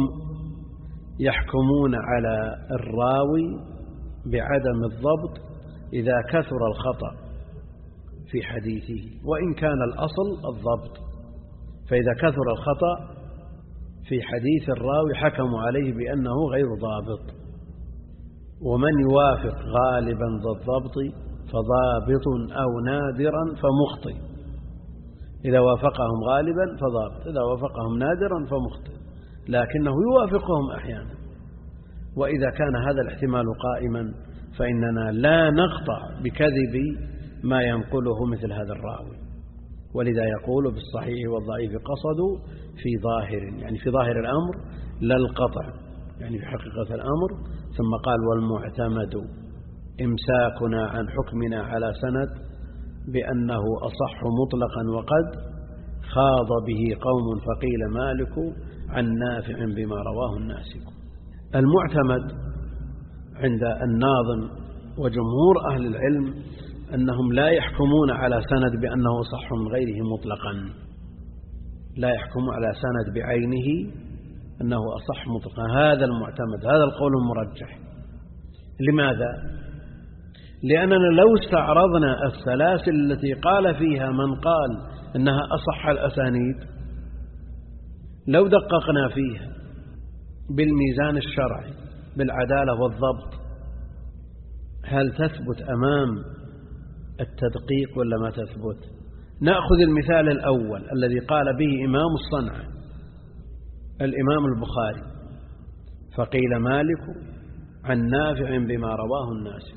Speaker 1: يحكمون على الراوي بعدم الضبط إذا كثر الخطأ في حديثه، وإن كان الأصل الضبط. فإذا كثر الخطأ في حديث الراوي حكموا عليه بأنه غير ضابط. ومن يوافق غالبا ذا الضبط فضابط أو نادرا فمخطئ. إذا وافقهم غالبا فضابط، إذا وافقهم نادرا فمخطئ، لكنه يوافقهم أحيانا. وإذا كان هذا الاحتمال قائما فإننا لا نقطع بكذب ما ينقله مثل هذا الراوي. ولذا يقول بالصحيح والضعيف قصدوا في ظاهر، يعني في ظاهر الأمر لا القطع، يعني في حقيقة الأمر. ثم قال والمعتمد إمساكنا عن حكمنا على سند بأنه أصح مطلقا، وقد خاض به قوم فقيل مالك عن نافع بما رواه الناسك. المعتمد عند الناظم وجمهور أهل العلم أنهم لا يحكمون على سند بأنه صح من غيره مطلقا، لا يحكمون على سند بعينه أنه أصح مطلقا. هذا المعتمد، هذا القول المرجح. لماذا؟ لأننا لو استعرضنا السلاسل التي قال فيها من قال أنها أصح الأسانيد، لو دققنا فيها بالميزان الشرعي بالعدالة والضبط، هل تثبت أمام التدقيق ولا ما تثبت؟ نأخذ المثال الأول الذي قال به إمام الصنعة الإمام البخاري، فقيل مالك عن نافع بما رواه الناس.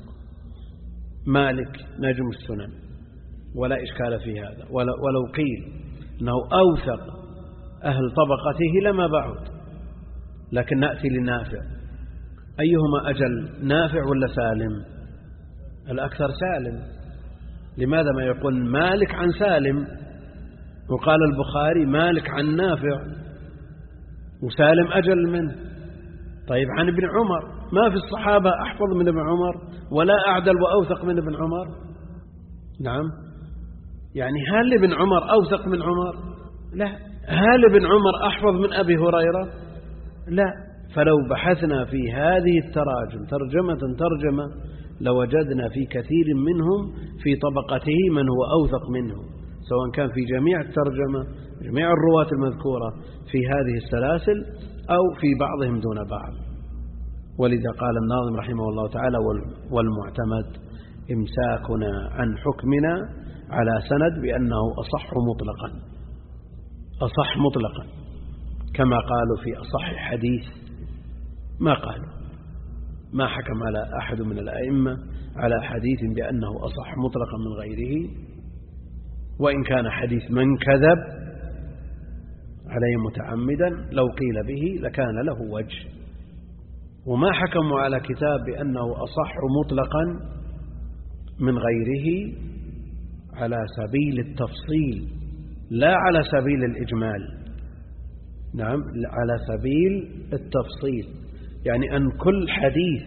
Speaker 1: مالك نجم السنن ولا إشكال في هذا، ولو قيل أنه أوثق أهل طبقته لما بعد. لكن نأتي لنافع، أيهما أجل، نافع ولا سالم؟ الأكثر سالم. لماذا ما يقول مالك عن سالم، وقال البخاري مالك عن نافع، وسالم أجل منه؟ طيب عن ابن عمر، ما في الصحابة أحفظ من ابن عمر ولا أعدل وأوثق من ابن عمر. نعم، يعني هل ابن عمر أوثق من عمر؟ لا. هل ابن عمر أحفظ من أبي هريرة؟ لا. فلو بحثنا في هذه التراجم ترجمة لوجدنا في كثير منهم في طبقته من هو أوثق منه، سواء كان في جميع الترجمة، جميع الرواة المذكورة في هذه السلاسل، أو في بعضهم دون بعض. ولذا قال الناظم رحمه الله تعالى: والمعتمد إمساكنا عن حكمنا على سند بأنه أصح مطلقا. أصح مطلقا، كما قالوا في أصح حديث ما قالوا، ما حكم على أحد من الأئمة على حديث بأنه أصح مطلقا من غيره، وإن كان حديث من كذب عليه متعمدا لو قيل به لكان له وجه. وما حكموا على كتاب بأنه أصح مطلقا من غيره على سبيل التفصيل لا على سبيل الإجمال. نعم، على سبيل التفصيل، يعني أن كل حديث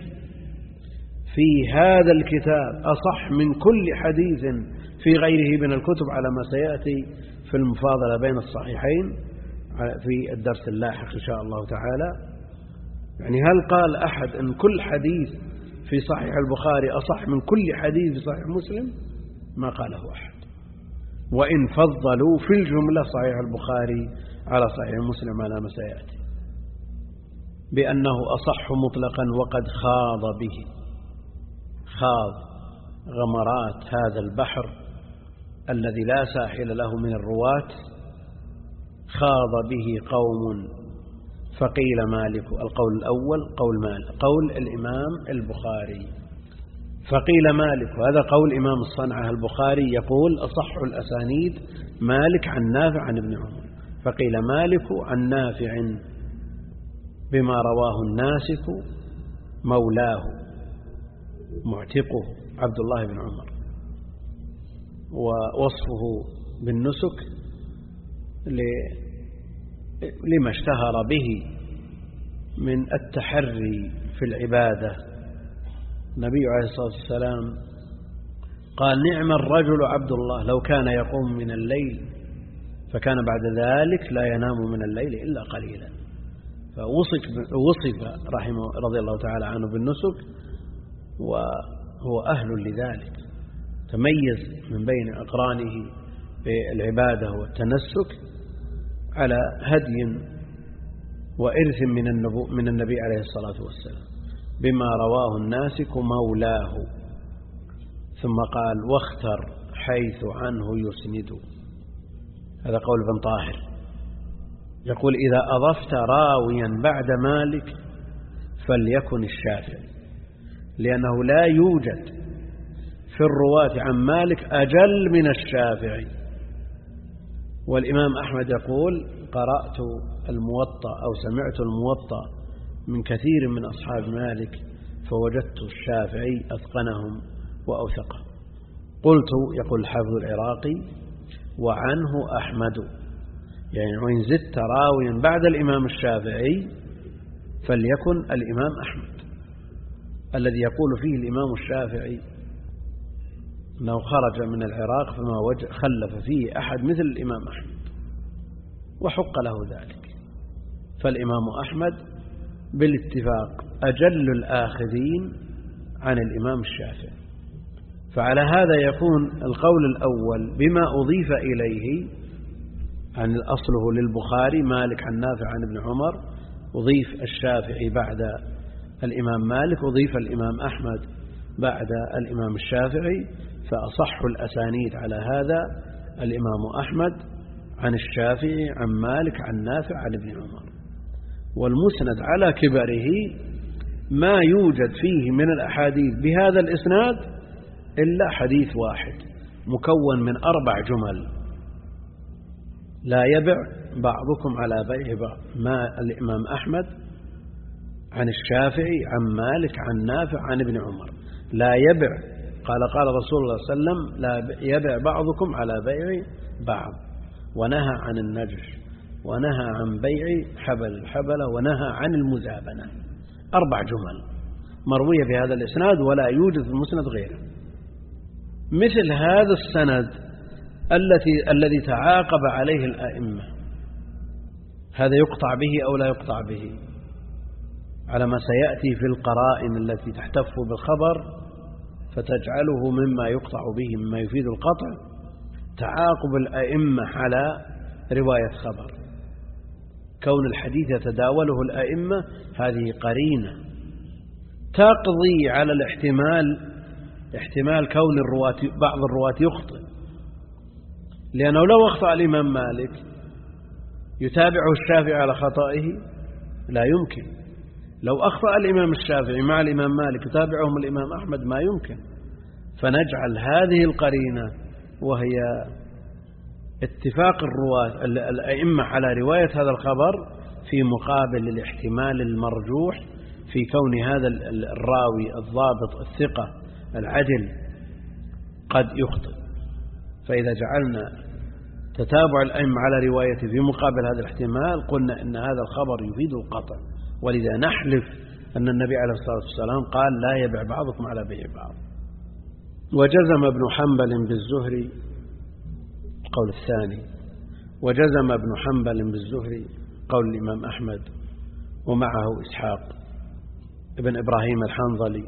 Speaker 1: في هذا الكتاب أصح من كل حديث في غيره من الكتب، على ما سيأتي في المفاضلة بين الصحيحين في الدرس اللاحق إن شاء الله تعالى. يعني هل قال أحد أن كل حديث في صحيح البخاري أصح من كل حديث في صحيح مسلم؟ ما قاله أحد. وإن فضلوا في الجملة صحيح البخاري على صحيح مسلم على ما سيأتي بأنه أصح مطلقا، وقد خاض به، خاض غمرات هذا البحر الذي لا ساحل له من الرواة، خاض به قوم. فقيل مالك، القول الأول قول مالك، قول الإمام البخاري. فقيل مالك، وهذا قول إمام الصنعة البخاري، يقول أصح الأسانيد مالك عن نافع عن ابن عمر. فقيل مالك عن نافع بما رواه الناسك مولاه معتقه عبد الله بن عمر، ووصفه بالنسك لما اشتهر به من التحري في العبادة. النبي عليه الصلاة والسلام قال: نعم الرجل عبد الله لو كان يقوم من الليل فكان بعد ذلك لا ينام من الليل إلا قليلا. فوصف رحمه رضي الله تعالى عنه بالنسك، وهو أهل لذلك، تميز من بين أقرانه بالعبادة والتنسك على هدي وإرث من النبي عليه الصلاة والسلام، بما رواه الناسك مولاه. ثم قال: واختر حيث عنه يسند. هذا قول ابن طاهر، يقول: إذا أضفت راويا بعد مالك فليكن الشافعي، لأنه لا يوجد في الرواة عن مالك أجل من الشافعي. والإمام أحمد يقول: قرأت الموطأ أو سمعت الموطأ من كثير من أصحاب مالك فوجدت الشافعي أتقنهم وأوثقهم. قلت، يقول الحافظ العراقي: وعنه أحمد، يعني وإن زدت راويا بعد الإمام الشافعي فليكن الإمام أحمد، الذي يقول فيه الإمام الشافعي أنه خرج من العراق فما خلف فيه أحد مثل الإمام أحمد، وحق له ذلك. فالإمام أحمد بالاتفاق أجل الآخذين عن الإمام الشافعي. فعلى هذا يكون القول الأول بما أضيف إليه عن أصله للبخاري مالك عن نافع عن ابن عمر، أضيف الشافعي بعد الإمام مالك، أضيف الإمام أحمد بعد الإمام الشافعي، فأصح الأسانيد على هذا الإمام أحمد عن الشافعي عن مالك عن نافع عن ابن عمر. والمسند على كبره ما يوجد فيه من الأحاديث بهذا الإسناد إلا حديث واحد مكون من 4 جمل، لا يبع بعضكم على بيع بعض. ما الإمام أحمد عن الشافعي عن مالك عن نافع عن ابن عمر لا يبع، قال رسول الله صلى الله عليه وسلم لا يبع بعضكم على بيع بعض، ونهى عن النجش، ونهى عن بيع حبل الحبلة، ونهى عن المزابنة. 4 جمل مروية بهذا الإسناد ولا يوجد في المسند غيره. مثل هذا السند الذي تعاقب عليه الأئمة، هذا يقطع به أو لا يقطع به على ما سيأتي في القرائن التي تحتف بالخبر فتجعله مما يقطع به مما يفيد القطع. تعاقب الأئمة على رواية خبر، كون الحديث يتداوله الأئمة، هذه قرينة تقضي على احتمال كون بعض الرواة يخطئ، لأنه لو أخطأ الإمام مالك يتابعه الشافعي على خطئه؟ لا يمكن. لو أخطأ الإمام الشافعي مع الإمام مالك يتابعهم الإمام أحمد؟ ما يمكن. فنجعل هذه القرينة وهي اتفاق الرواة الأئمة على رواية هذا الخبر في مقابل الاحتمال المرجوح في كون هذا الراوي الضابط الثقة العدل قد يخطئ. فإذا جعلنا تتابع الأئمة على روايته في مقابل هذا الاحتمال قلنا إن هذا الخبر يفيد القطع، ولذا نحلف أن النبي عليه الصلاة والسلام قال لا يبع بعضكم على بيع بعض. وجزم ابن حنبل بالزهري، قول الثاني، وجزم ابن حنبل بالزهري قول الإمام أحمد ومعه إسحاق ابن إبراهيم الحنظلي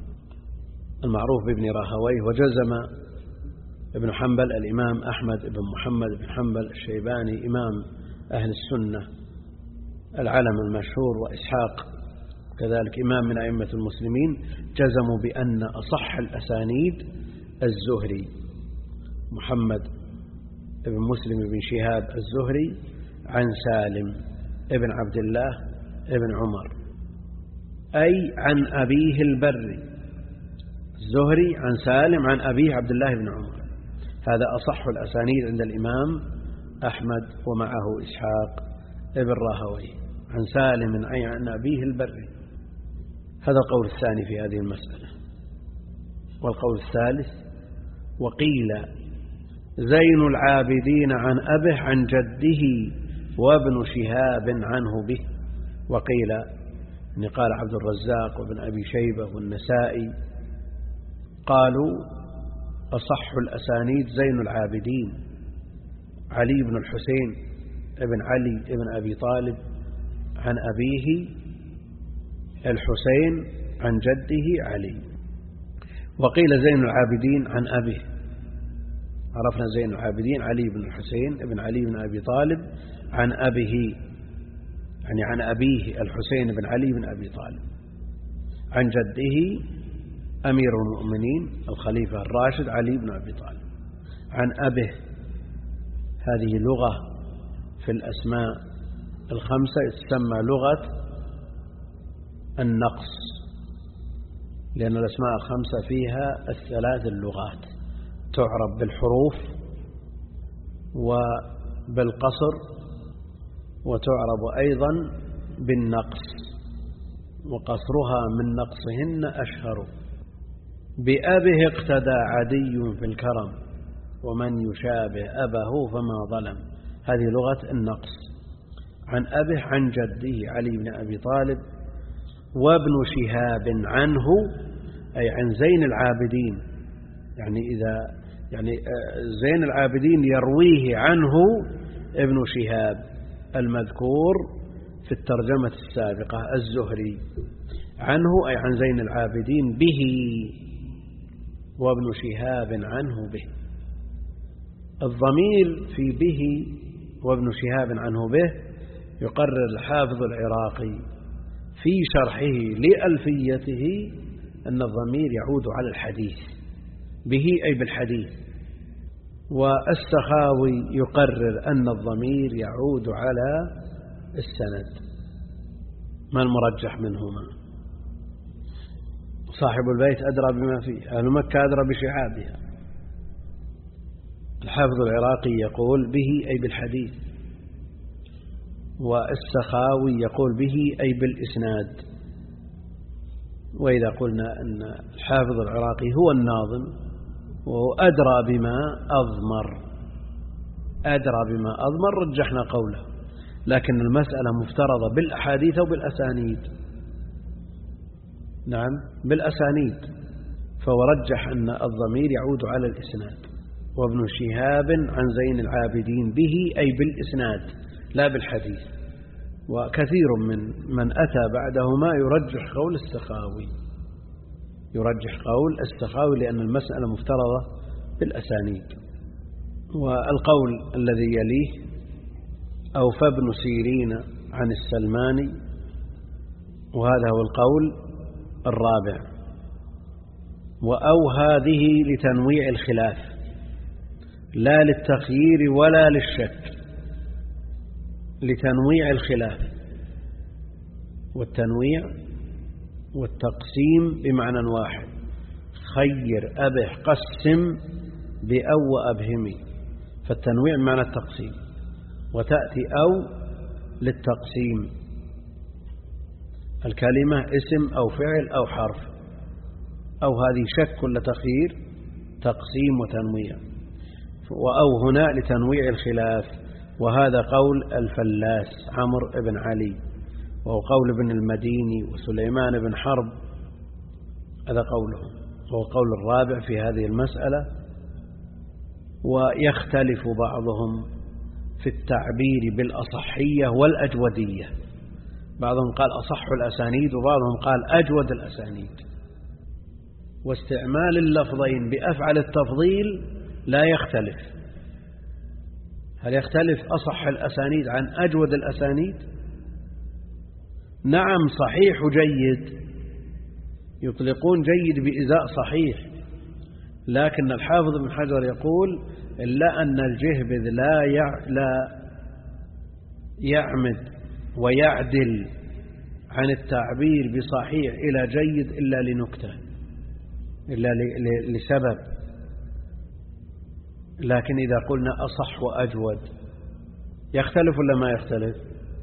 Speaker 1: المعروف بابن راهويه. وجزم ابن حنبل الإمام أحمد بن محمد بن حنبل الشيباني إمام أهل السنة العلم المشهور، وإسحاق كذلك إمام من أئمة المسلمين، جزموا بأن أصح الأسانيد الزهري محمد بن مسلم بن شهاب الزهري عن سالم ابن عبد الله ابن عمر، أي عن أبيه البري. الزهري عن سالم عن أبيه عبد الله بن عمر، هذا أصح الأسانيد عند الإمام أحمد ومعه إسحاق ابن راهويه عن سالم أي عن أبيه البري. هذا القول الثاني في هذه المسألة. والقول الثالث: وقيل زين العابدين عن أبه عن جده وابن شهاب عنه به. وقيل إن قال عبد الرزاق وابن أبي شيبة والنسائي قالوا أصح الأسانيد زين العابدين علي بن الحسين ابن علي ابن أبي طالب عن أبيه الحسين عن جده علي. وقيل زين العابدين عن أبيه، عرفنا زين العابدين علي بن الحسين ابن علي بن أبي طالب عن أبيه، يعني عن أبيه الحسين بن علي بن أبي طالب عن جده أمير المؤمنين الخليفة الراشد علي بن أبي طالب عن أبيه. هذه لغة في الأسماء الخمسة تسمى لغة النقص، لأن الأسماء الخمسة فيها الثلاث اللغات، تعرب بالحروف وبالقصر وتعرب أيضا بالنقص، وقصرها من نقصهن أشهر. بأبه اقتدى عدي في الكرم ومن يشابه أبه فما ظلم. هذه لغة النقص. عن أبه عن جده علي بن أبي طالب وابن شهاب عنه، أي عن زين العابدين، يعني زين العابدين يرويه عنه ابن شهاب المذكور في الترجمة السابقة الزهري، عنه أي عن زين العابدين به، وابن شهاب عنه به. الضمير في به وابن شهاب عنه به يقرر الحافظ العراقي في شرحه لألفيته أن الضمير يعود على الحديث، به أي بالحديث. والسخاوي يقرر أن الضمير يعود على السند. ما المرجح منهما؟ صاحب البيت أدرى بما فيه، أهل مكة أدرى بشعابها. الحافظ العراقي يقول به أي بالحديث، والسخاوي يقول به أي بالإسناد. وإذا قلنا أن الحافظ العراقي هو الناظم وهو أدرى بما أضمر رجحنا قوله، لكن المسألة مفترضة بالأحاديث أو بالأسانيد. نعم بالأسانيد، فورجح أن الضمير يعود على الإسناد. وابن شهاب عن زين العابدين به أي بالإسناد لا بالحديث. وكثير من أتى بعدهما يرجح قول السخاوي لأن المسألة مفترضة بالأسانيد. والقول الذي يليه أوفى ابن سيرين عن السلماني، وهذا هو القول الرابع. وأو هذه لتنويع الخلاف لا للتخيير ولا للشك، لتنويع الخلاف. والتنويع والتقسيم بمعنى واحد، خير أبه قسم بأو وأبهمي، فالتنويع بمعنى التقسيم، وتأتي أو للتقسيم. الكلمة اسم أو فعل أو حرف، أو هذه شك ولا تخيير، تقسيم وتنويع. وأو هنا لتنويع الخلاف، وهذا قول الفلاس عمرو بن علي، وهو قول ابن المديني وسليمان بن حرب، هذا قولهم، وهو قول الرابع في هذه المسألة. ويختلف بعضهم في التعبير بالأصحية والأجودية، بعضهم قال أصح الأسانيد وبعضهم قال أجود الأسانيد. واستعمال اللفظين بأفعل التفضيل لا يختلف. هل يختلف أصح الأسانيد عن أجود الأسانيد؟ نعم صحيح جيد، يطلقون جيد بإزاء صحيح، لكن الحافظ بن حجر يقول إلا أن الجهبذ لا يعمد ويعدل عن التعبير بصحيح إلى جيد إلا لنكتة، إلا لسبب. لكن إذا قلنا أصح وأجود يختلف ولا ما يختلف؟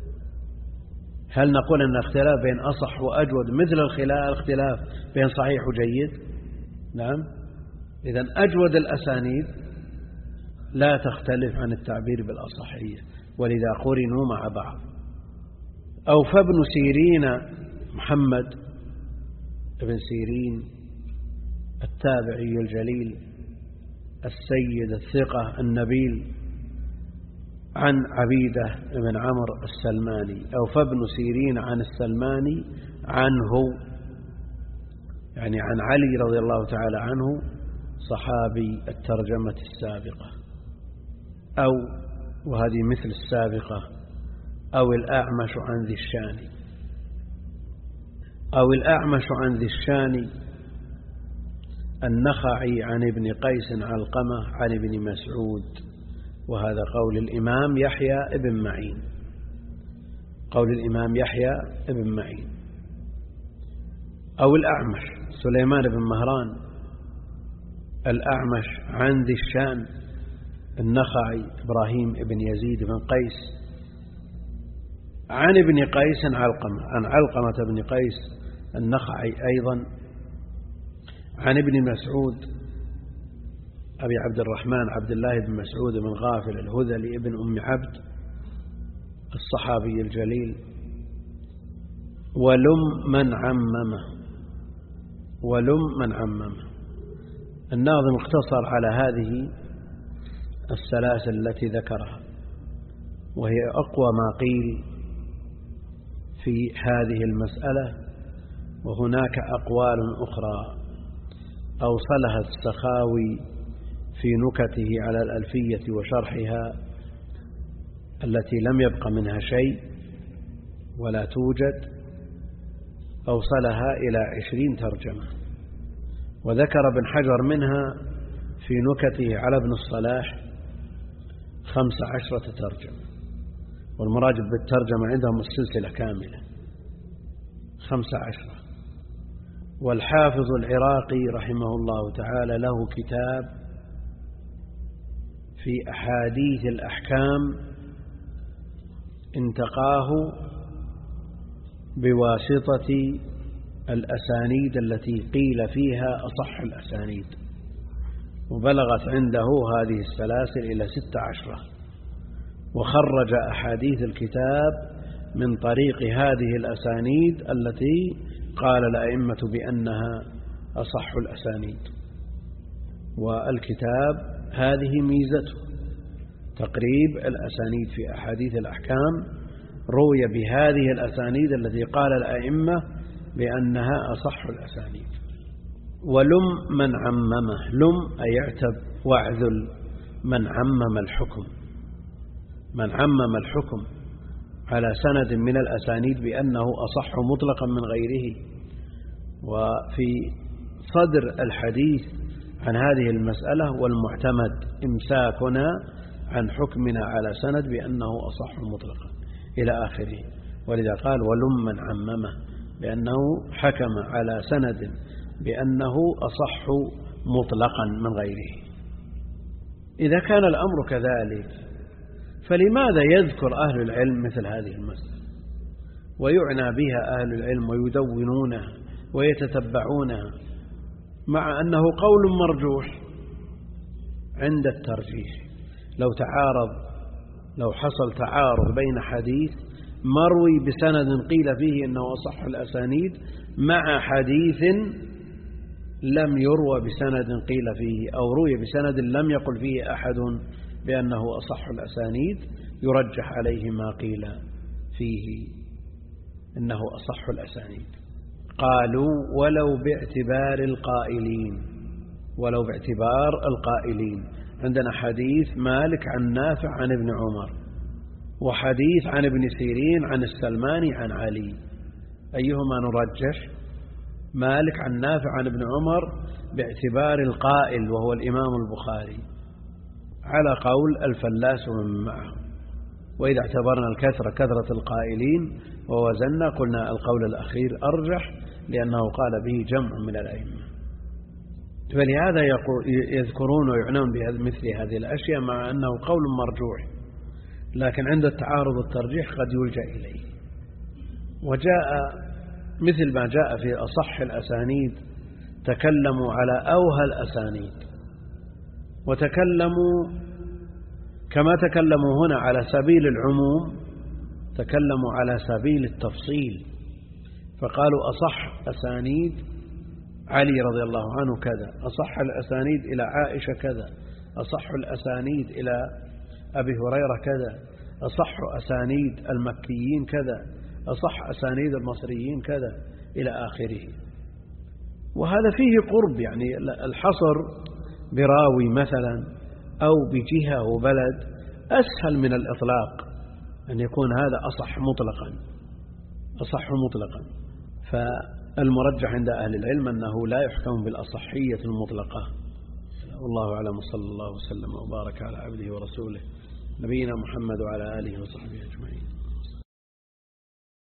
Speaker 1: هل نقول أن الاختلاف بين أصح وأجود مثل الاختلاف بين صحيح وجيد؟ نعم. إذن أجود الأسانيد لا تختلف عن التعبير بالأصحية، ولذا قرنوا مع بعض. أوفى ابن سيرين محمد ابن سيرين التابعي الجليل السيد الثقة النبيل عن عبيدة بن عمرو السلماني. أوفى ابن سيرين عن السلماني عنه، يعني عن علي رضي الله تعالى عنه صحابي الترجمة السابقة، أو وهذه مثل السابقة، أو الأعمش عن ذي الشان، أو الأعمش عن ذي الشان النخعي عن ابن قيس علقمة عن ابن مسعود. وهذا قول الإمام يحيى ابن معين، قول الإمام يحيى ابن معين. أو الأعمش سليمان بن مهران الأعمش عن ذي الشان النخعي إبراهيم بن يزيد بن قيس عن ابن قيس علقمة، عن علقمة بن قيس النخعي أيضا عن ابن مسعود أبي عبد الرحمن عبد الله بن مسعود بن غافل الهذلي ابن أم عبد الصحابي الجليل. ولم من عممه. الناظم اقتصر على هذه السلاسل التي ذكرها، وهي أقوى ما قيل في هذه المسألة، وهناك أقوال أخرى أوصلها السخاوي في نكته على الألفية وشرحها التي لم يبق منها شيء ولا توجد، أوصلها إلى 20 ترجمة، وذكر ابن حجر منها في نكته على ابن الصلاح 15 ترجمة، والمراد بالترجمة عندهم السلسلة كاملة 15. والحافظ العراقي رحمه الله تعالى له كتاب في أحاديث الأحكام انتقاه بواسطة الأسانيد التي قيل فيها أصح الأسانيد، وبلغت عنده هذه السلاسل إلى 16، وخرج أحاديث الكتاب من طريق هذه الأسانيد التي قال الأئمة بأنها أصح الأسانيد. والكتاب هذه ميزته، تقريب الأسانيد في أحاديث الأحكام روي بهذه الأسانيد التي قال الأئمة بأنها أصح الأسانيد. ولم من عممه، لم أي اعتب واعذل من عمم الحكم، من عمم الحكم على سند من الأسانيد بأنه أصح مطلقا من غيره. وفي صدر الحديث عن هذه المسألة والمعتمد إمساكنا عن حكمنا على سند بأنه أصح مطلقا إلى آخره. ولذا قال ولم من عممه، بأنه حكم على سند بأنه أصح مطلقا من غيره. إذا كان الأمر كذلك فلماذا يذكر أهل العلم مثل هذه المسألة ويعنى بها أهل العلم ويدونونها ويتتبعونها، مع أنه قول مرجوح عند الترجيح؟ لو حصل تعارض بين حديث مروي بسند قيل فيه إنه أصح الأسانيد مع حديث لم يروى بسند قيل فيه، أو روي بسند لم يقل فيه أحد بأنه أصح الأسانيد، يرجح عليه ما قيل فيه إنه أصح الأسانيد. قالوا ولو باعتبار القائلين، عندنا حديث مالك عن نافع عن ابن عمر، وحديث عن ابن سيرين عن السلماني عن علي، أيهما نرجح؟ مالك عن نافع عن ابن عمر باعتبار القائل وهو الإمام البخاري، على قول الفلاس ومن معه. وإذا اعتبرنا الكثرة كثرة القائلين ووزنا قلنا القول الأخير أرجح، لأنه قال به جمع من الأئمة. فلهذا يذكرون ويعنون بمثل هذه الأشياء مع أنه قول مرجوح، لكن عند التعارض والترجيح قد يلجأ إليه. وجاء مثل ما جاء في أصح الأسانيد، تكلموا على أوهى الأسانيد، وتكلموا كما تكلموا هنا على سبيل العموم، تكلموا على سبيل التفصيل، فقالوا أصح أسانيد علي رضي الله عنه كذا، أصح الأسانيد إلى عائشة كذا، أصح الأسانيد إلى أبي هريرة كذا، أصح أسانيد المكيين كذا، أصح أسانيد المصريين كذا إلى آخره. وهذا فيه قرب، يعني الحصر براوي مثلا أو بجهة وبلد أسهل من الإطلاق أن يكون هذا أصح مطلقا. فالمرجح عند أهل العلم أنه لا يحكم بالأصحية المطلقة. والله أعلم، صلى الله وسلم وبارك على عبده ورسوله نبينا محمد وعلى آله وصحبه أجمعين.